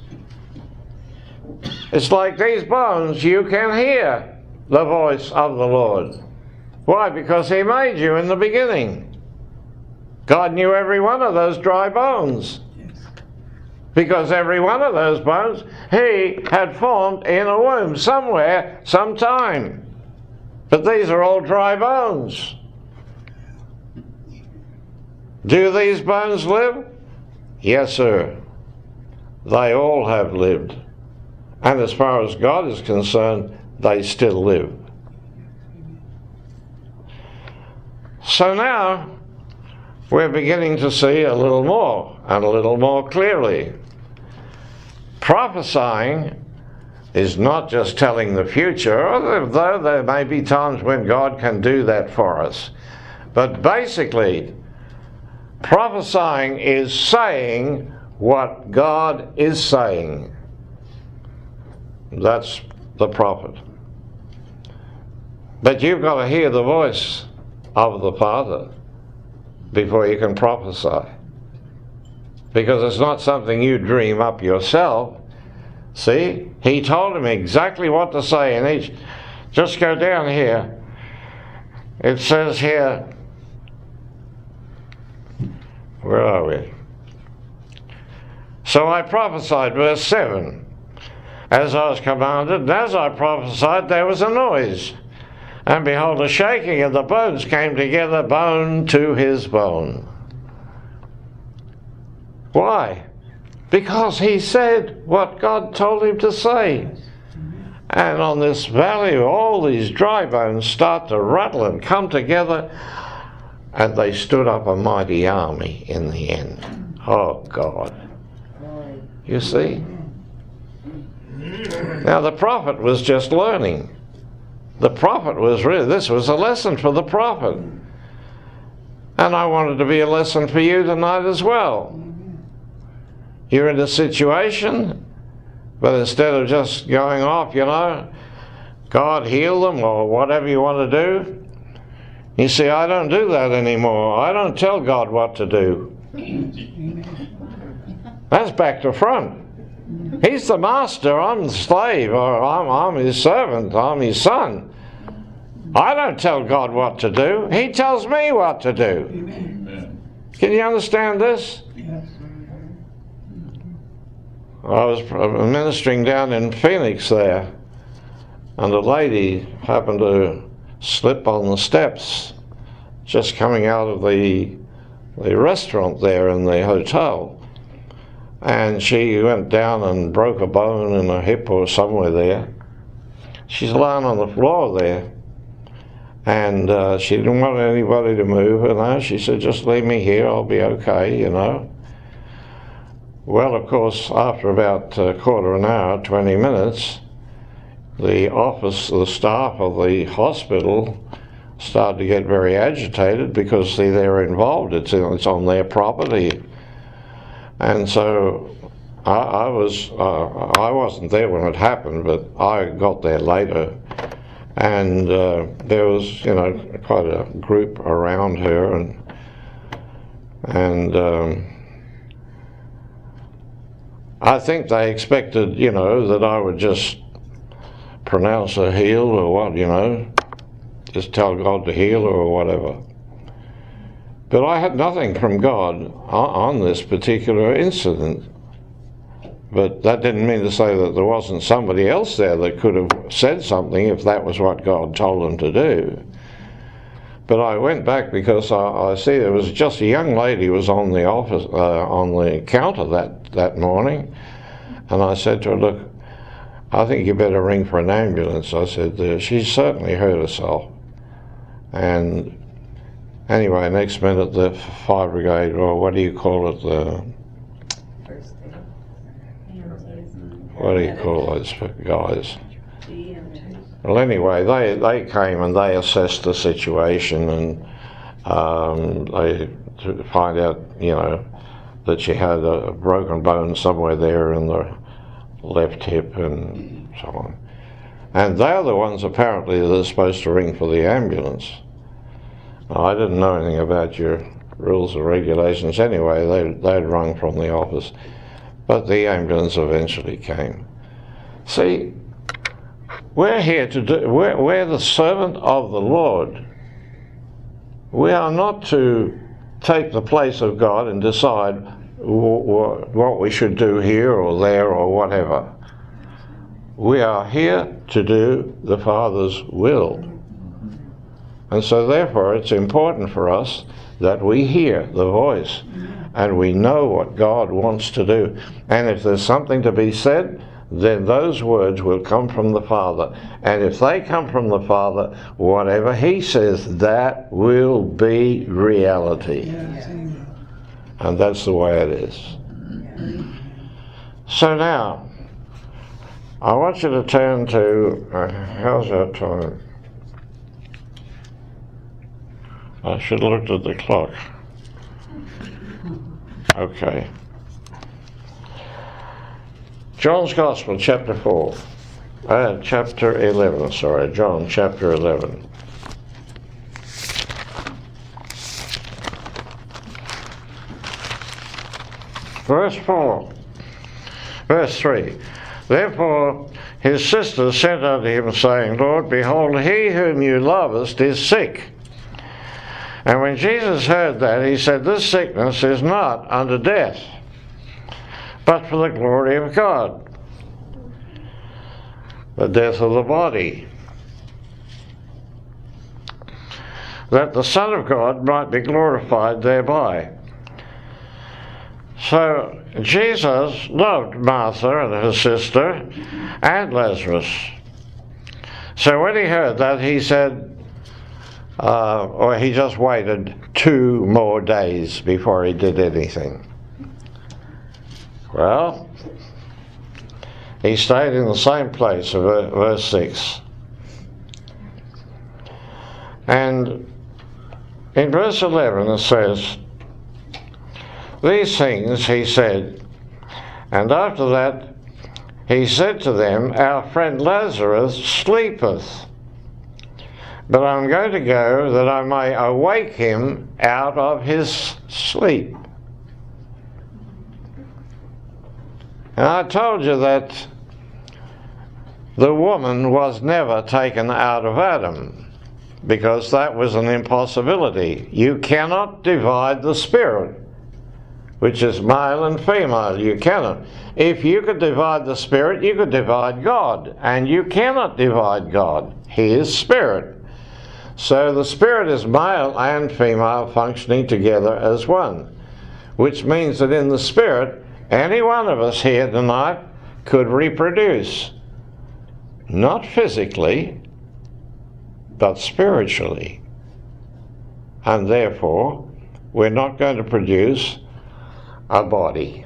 It's like these bones, you can hear the voice of the Lord. Why? Because he made you in the beginning. God knew every one of those dry bones. Because every one of those bones he had formed in a womb somewhere, sometime. But these are all dry bones. Do these bones live? Yes, sir. They all have lived. And as far as God is concerned, they still live. So now, we're beginning to see a little more, and a little more clearly. Prophesying is not just telling the future, although there may be times when God can do that for us. But basically, prophesying is saying what God is saying. That's the prophet. But you've got to hear the voice of the Father before you can prophesy. Because it's not something you dream up yourself. See, he told him exactly what to say. And each, just go down here. It says here, where are we? So I prophesied, verse seven, as I was commanded, and as I prophesied, there was a noise. And behold, a shaking of the bones came together, bone to his bone. Why? Because he said what God told him to say. And on this valley, all these dry bones start to rattle and come together, and they stood up a mighty army in the end. Oh, God. You see? Now, the prophet was just learning. The prophet was really, this was a lesson for the prophet. And I wanted to be a lesson for you tonight as well. You're in a situation, but instead of just going off, you know, God heal them or whatever you want to do, you see, I don't do that anymore. I don't tell God what to do. That's back to front. He's the master, I'm the slave, or I'm, I'm his servant, I'm his son. I don't tell God what to do. He tells me what to do. Amen. Can you understand this? Yes. I was ministering down in Phoenix there, and a lady happened to slip on the steps just coming out of the, the restaurant there in the hotel. And she went down and broke a bone in her hip or somewhere there. She's lying on the floor there. And uh, she didn't want anybody to move, you know. She said, just leave me here, I'll be okay, you know. Well, of course, after about a quarter of an hour, twenty minutes, the office, the staff of the hospital started to get very agitated because see, they're involved. It's, it's on their property. And so I, I was, uh, I wasn't there when it happened, but I got there later. And uh, there was, you know, quite a group around her, and and um, I think they expected, you know, that I would just pronounce her healed or what, you know, just tell God to heal her or whatever. But I had nothing from God on, on this particular incident. But that didn't mean to say that there wasn't somebody else there that could have said something if that was what God told them to do. But I went back because I, I see there was just a young lady who was on the office uh, on the counter that, that morning, and I said to her, look, I think you better ring for an ambulance. I said, uh, she certainly hurt herself. And anyway, next minute the fire brigade, or what do you call it, the what do you call those guys? Well, anyway, they, they came and they assessed the situation, and um, they to find out, you know, that she had a broken bone somewhere there in the left hip and so on. And they're the ones apparently that are supposed to ring for the ambulance. Now, I didn't know anything about your rules or regulations anyway. They, they'd rung from the office. But the ambulance eventually came. See, we're here to do, we're, we're the servant of the Lord. We are not to take the place of God and decide w- w- what we should do here or there or whatever. We are here to do the Father's will. And so therefore it's important for us that we hear the voice and we know what God wants to do. And if there's something to be said, then those words will come from the Father. And if they come from the Father, whatever He says, that will be reality. Yes. And that's the way it is. So now, I want you to turn to, uh, how's that time? I should have looked at the clock. Okay. John's Gospel, chapter four. Uh, chapter eleven, sorry. John, chapter eleven. Verse four. Verse three. Therefore his sisters sent unto him, saying, Lord, behold, he whom you lovest is sick. And when Jesus heard that, he said, this sickness is not unto death, but for the glory of God, the death of the body, that the Son of God might be glorified thereby. So Jesus loved Martha and her sister and Lazarus. So when he heard that, he said, Uh, or he just waited two more days before he did anything. Well, he stayed in the same place, verse six. And in verse eleven it says, these things he said, and after that he said to them, our friend Lazarus sleepeth, but I'm going to go that I may awake him out of his sleep. And I told you that the woman was never taken out of Adam, because that was an impossibility. You cannot divide the spirit, which is male and female. You cannot. If you could divide the spirit, you could divide God, and you cannot divide God. He is spirit. So the spirit is male and female functioning together as one, which means that in the spirit, any one of us here tonight could reproduce. Not physically, but spiritually. And therefore, we're not going to produce a body.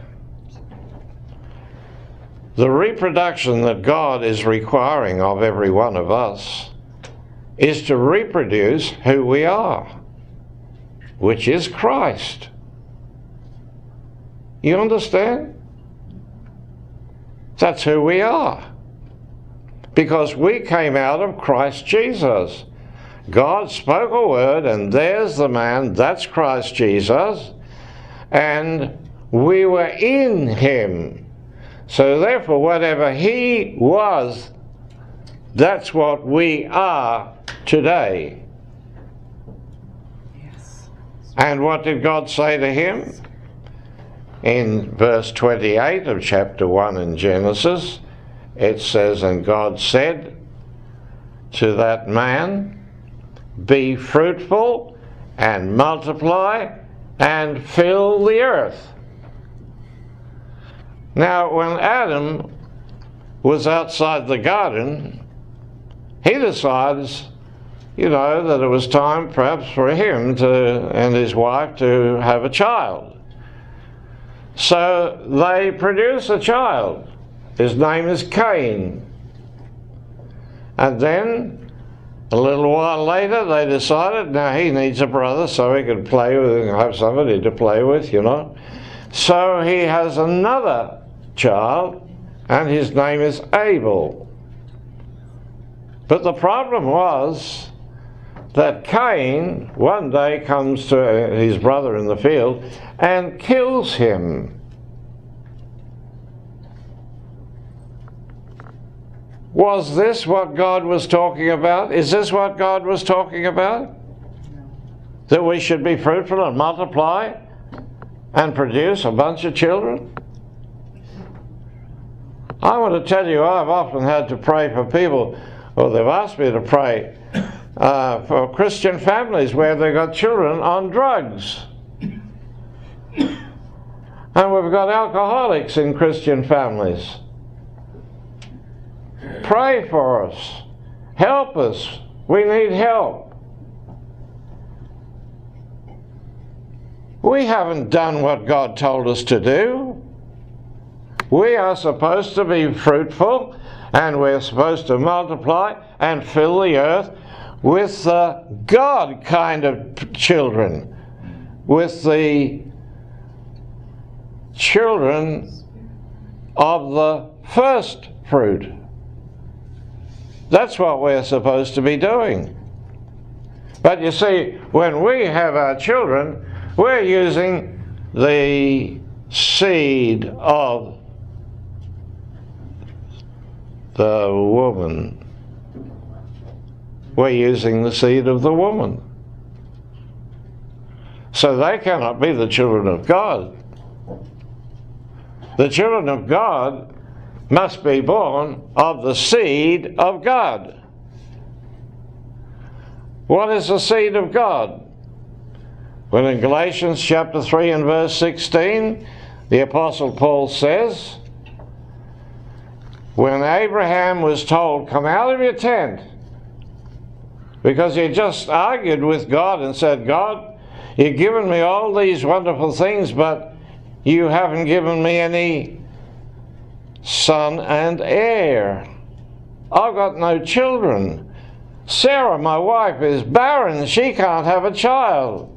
The reproduction that God is requiring of every one of us is to reproduce who we are, which is Christ. You understand? That's who we are. Because we came out of Christ Jesus. God spoke a word, and there's the man, that's Christ Jesus, and we were in him. So therefore, whatever he was, that's what we are today. Yes. And what did God say to him? In verse twenty-eight of chapter one in Genesis, it says, and God said to that man, be fruitful and multiply and fill the earth. Now, when Adam was outside the garden, he decides, you know, that it was time perhaps for him to and his wife to have a child. So they produce a child. His name is Cain. And then a little while later, they decided, now he needs a brother so he can play with and have somebody to play with, you know. So he has another child, and his name is Abel. But the problem was that Cain one day comes to his brother in the field and kills him. Was this what God was talking about? Is this what God was talking about? No. That we should be fruitful and multiply and produce a bunch of children? I want to tell you, I've often had to pray for people, or they've asked me to pray uh, for Christian families where they've got children on drugs. And we've got alcoholics in Christian families. Pray for us. Help us. We need help. We haven't done what God told us to do. We are supposed to be fruitful, and we're supposed to multiply and fill the earth with the God kind of children, with the children of the first fruit. That's what we're supposed to be doing. But you see, when we have our children, we're using the seed of the woman. We're using the seed of the woman. So they cannot be the children of God. The children of God must be born of the seed of God. What is the seed of God? Well, in Galatians chapter three and verse sixteen, the Apostle Paul says, when Abraham was told, come out of your tent, because he just argued with God and said, God, you've given me all these wonderful things, but you haven't given me any son and heir. I've got no children. Sarah, my wife, is barren. She can't have a child.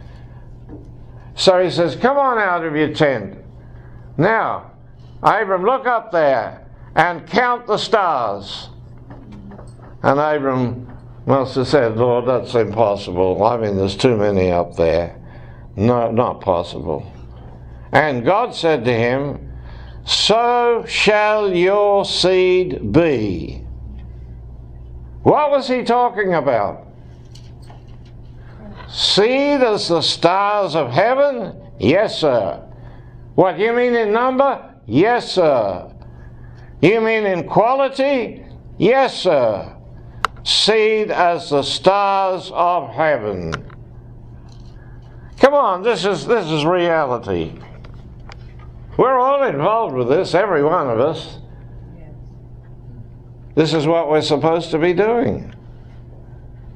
So he says, come on out of your tent. Now, Abram, look up there and count the stars. And Abram must have said, Lord, that's impossible. I mean, there's too many up there. No, not possible. And God said to him, so shall your seed be. What was he talking about? Seed as the stars of heaven? Yes, sir. What, you mean in number? Yes, sir. You mean in quality? Yes, sir. Seed as the stars of heaven. Come on, this is this is reality. We're all involved with this, every one of us. Yes. This is what we're supposed to be doing.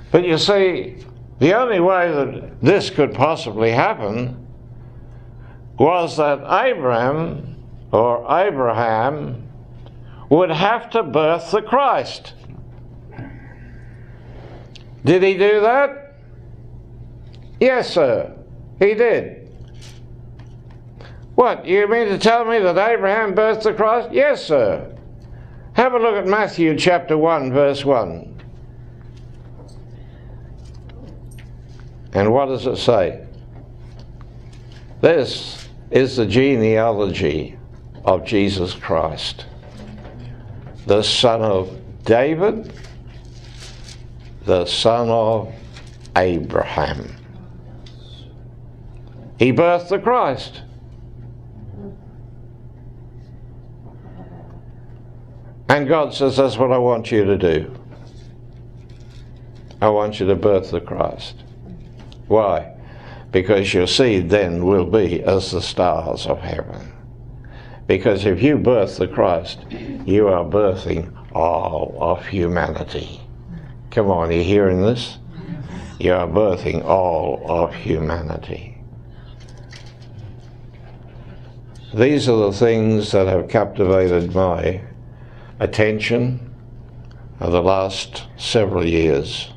But you see, the only way that this could possibly happen was that Abraham or Abraham would have to birth the Christ. Did he do that? Yes, sir, he did. What, you mean to tell me that Abraham birthed the Christ? Yes, sir. Have a look at Matthew chapter one, verse one. And what does it say? This is the genealogy of Jesus Christ, the son of David, the son of Abraham. He birthed the Christ. And God says, that's what I want you to do. I want you to birth the Christ. Why? Because your seed then will be as the stars of heaven. Because if you birth the Christ, you are birthing all of humanity. Come on, are you hearing this? You are birthing all of humanity. These are the things that have captivated my attention of the last several years.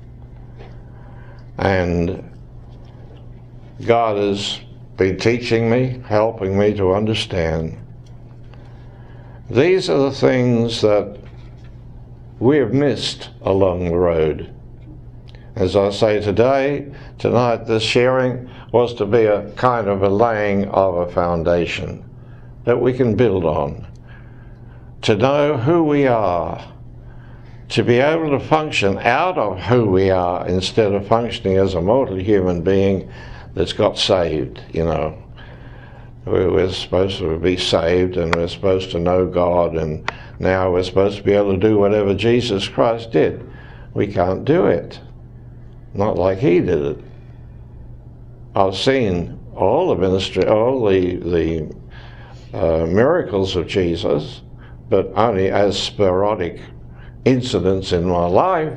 And God has been teaching me, helping me to understand. These are the things that we have missed along the road. As I say today, tonight, this sharing was to be a kind of a laying of a foundation that we can build on. To know who we are, to be able to function out of who we are instead of functioning as a mortal human being that's got saved, you know. We're supposed to be saved and we're supposed to know God, and now we're supposed to be able to do whatever Jesus Christ did. We can't do it. Not like he did it. I've seen all the ministry, all the, the uh, miracles of Jesus, but only as sporadic incidents in my life.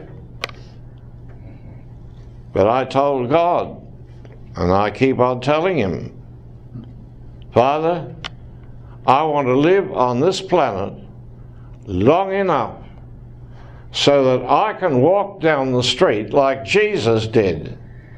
But I told God, and I keep on telling him, Father, I want to live on this planet long enough so that I can walk down the street like Jesus did.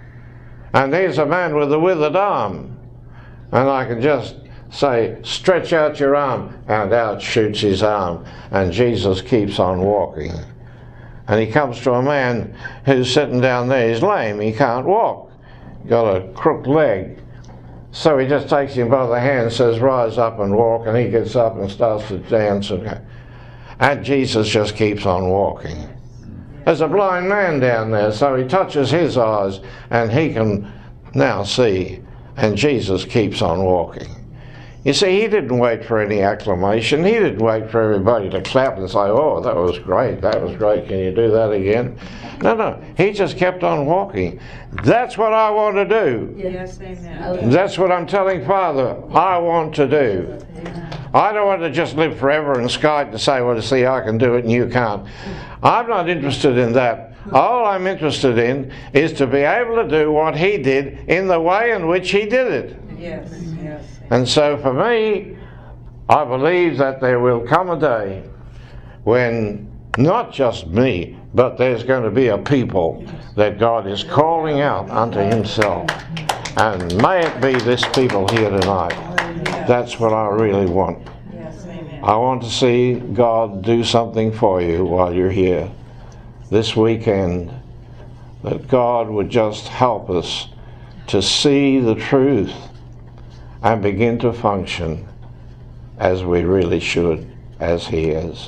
And there's a man with a withered arm, and I can just say, stretch out your arm, and out shoots his arm, and Jesus keeps on walking. And he comes to a man who's sitting down there, he's lame, he can't walk, got a crooked leg. So he just takes him by the hand and says, rise up and walk, and he gets up and starts to dance, and, and Jesus just keeps on walking. There's a blind man down there, so he touches his eyes, and he can now see, and Jesus keeps on walking. You see, he didn't wait for any acclamation. He didn't wait for everybody to clap and say, oh, that was great, that was great, can you do that again? No, no, he just kept on walking. That's what I want to do. Yes, amen. That's what I'm telling Father I want to do. I don't want to just live forever and sky to say, well, see, I can do it and you can't. I'm not interested in that. All I'm interested in is to be able to do what he did in the way in which he did it. Yes, yes. And so for me, I believe that there will come a day when not just me, but there's going to be a people that God is calling out unto himself. And may it be this people here tonight. That's what I really want. Yes, amen. I want to see God do something for you while you're here this weekend. That God would just help us to see the truth and begin to function as we really should, as he is.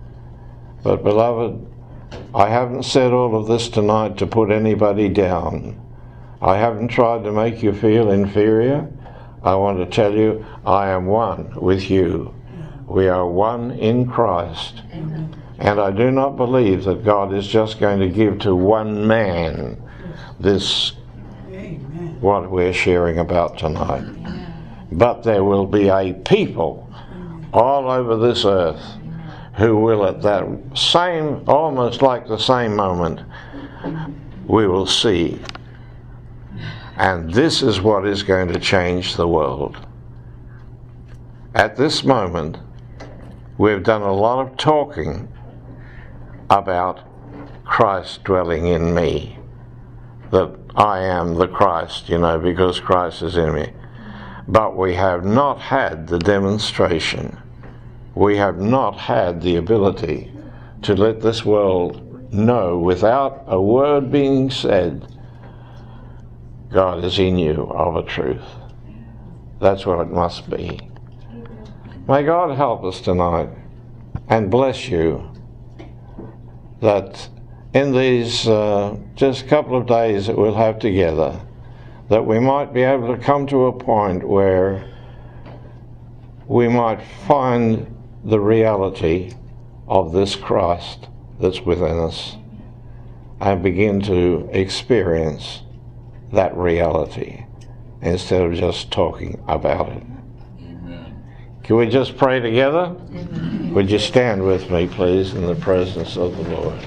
But beloved, I haven't said all of this tonight to put anybody down. I haven't tried to make you feel inferior. I want to tell you, I am one with you. We are one in Christ. Amen. And I do not believe that God is just going to give to one man this, Amen. what we're sharing about tonight. But there will be a people all over this earth who will at that same, almost like the same moment, we will see. And this is what is going to change the world. At this moment, we've done a lot of talking about Christ dwelling in me. That I am the Christ, you know, because Christ is in me. But we have not had the demonstration. We have not had the ability to let this world know without a word being said, God is in you of a truth. That's what it must be. May God help us tonight and bless you that in these uh, just couple of days that we'll have together, that we might be able to come to a point where we might find the reality of this Christ that's within us and begin to experience that reality instead of just talking about it. Amen. Can we just pray together? Amen. Would you stand with me, please, in the presence of the Lord?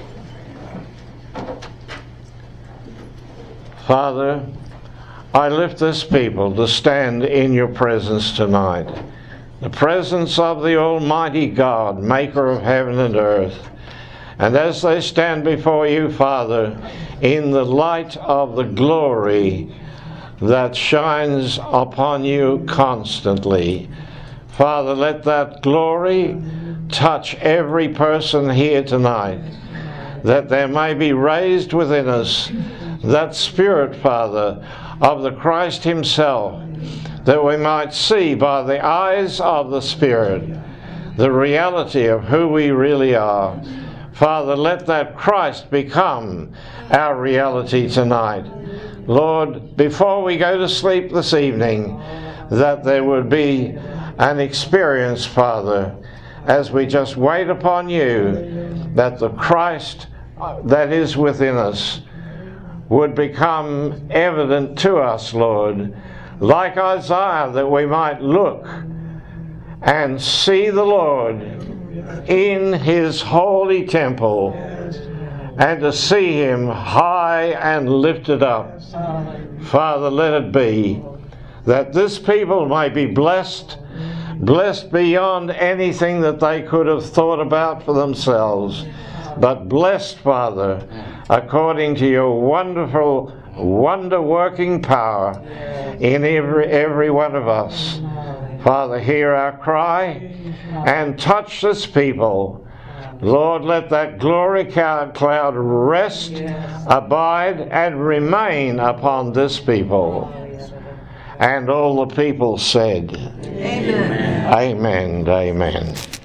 Father, I lift this people to stand in your presence tonight. The presence of the Almighty God, maker of heaven and earth. And as they stand before you, Father, in the light of the glory that shines upon you constantly, Father, let that glory touch every person here tonight, that there may be raised within us that Spirit, Father, of the Christ himself, that we might see by the eyes of the Spirit the reality of who we really are. Father, let that Christ become our reality tonight. Lord, before we go to sleep this evening, that there would be an experience, Father, as we just wait upon you, that the Christ that is within us would become evident to us, Lord, like Isaiah, that we might look and see the Lord in his holy temple and to see him high and lifted up. Father, let it be that this people may be blessed, blessed beyond anything that they could have thought about for themselves, but blessed, Father, according to your wonderful, wonder-working power in every, every one of us. Father, hear our cry and touch this people. Lord, let that glory cloud rest, abide, and remain upon this people. And all the people said, Amen. Amen. Amen.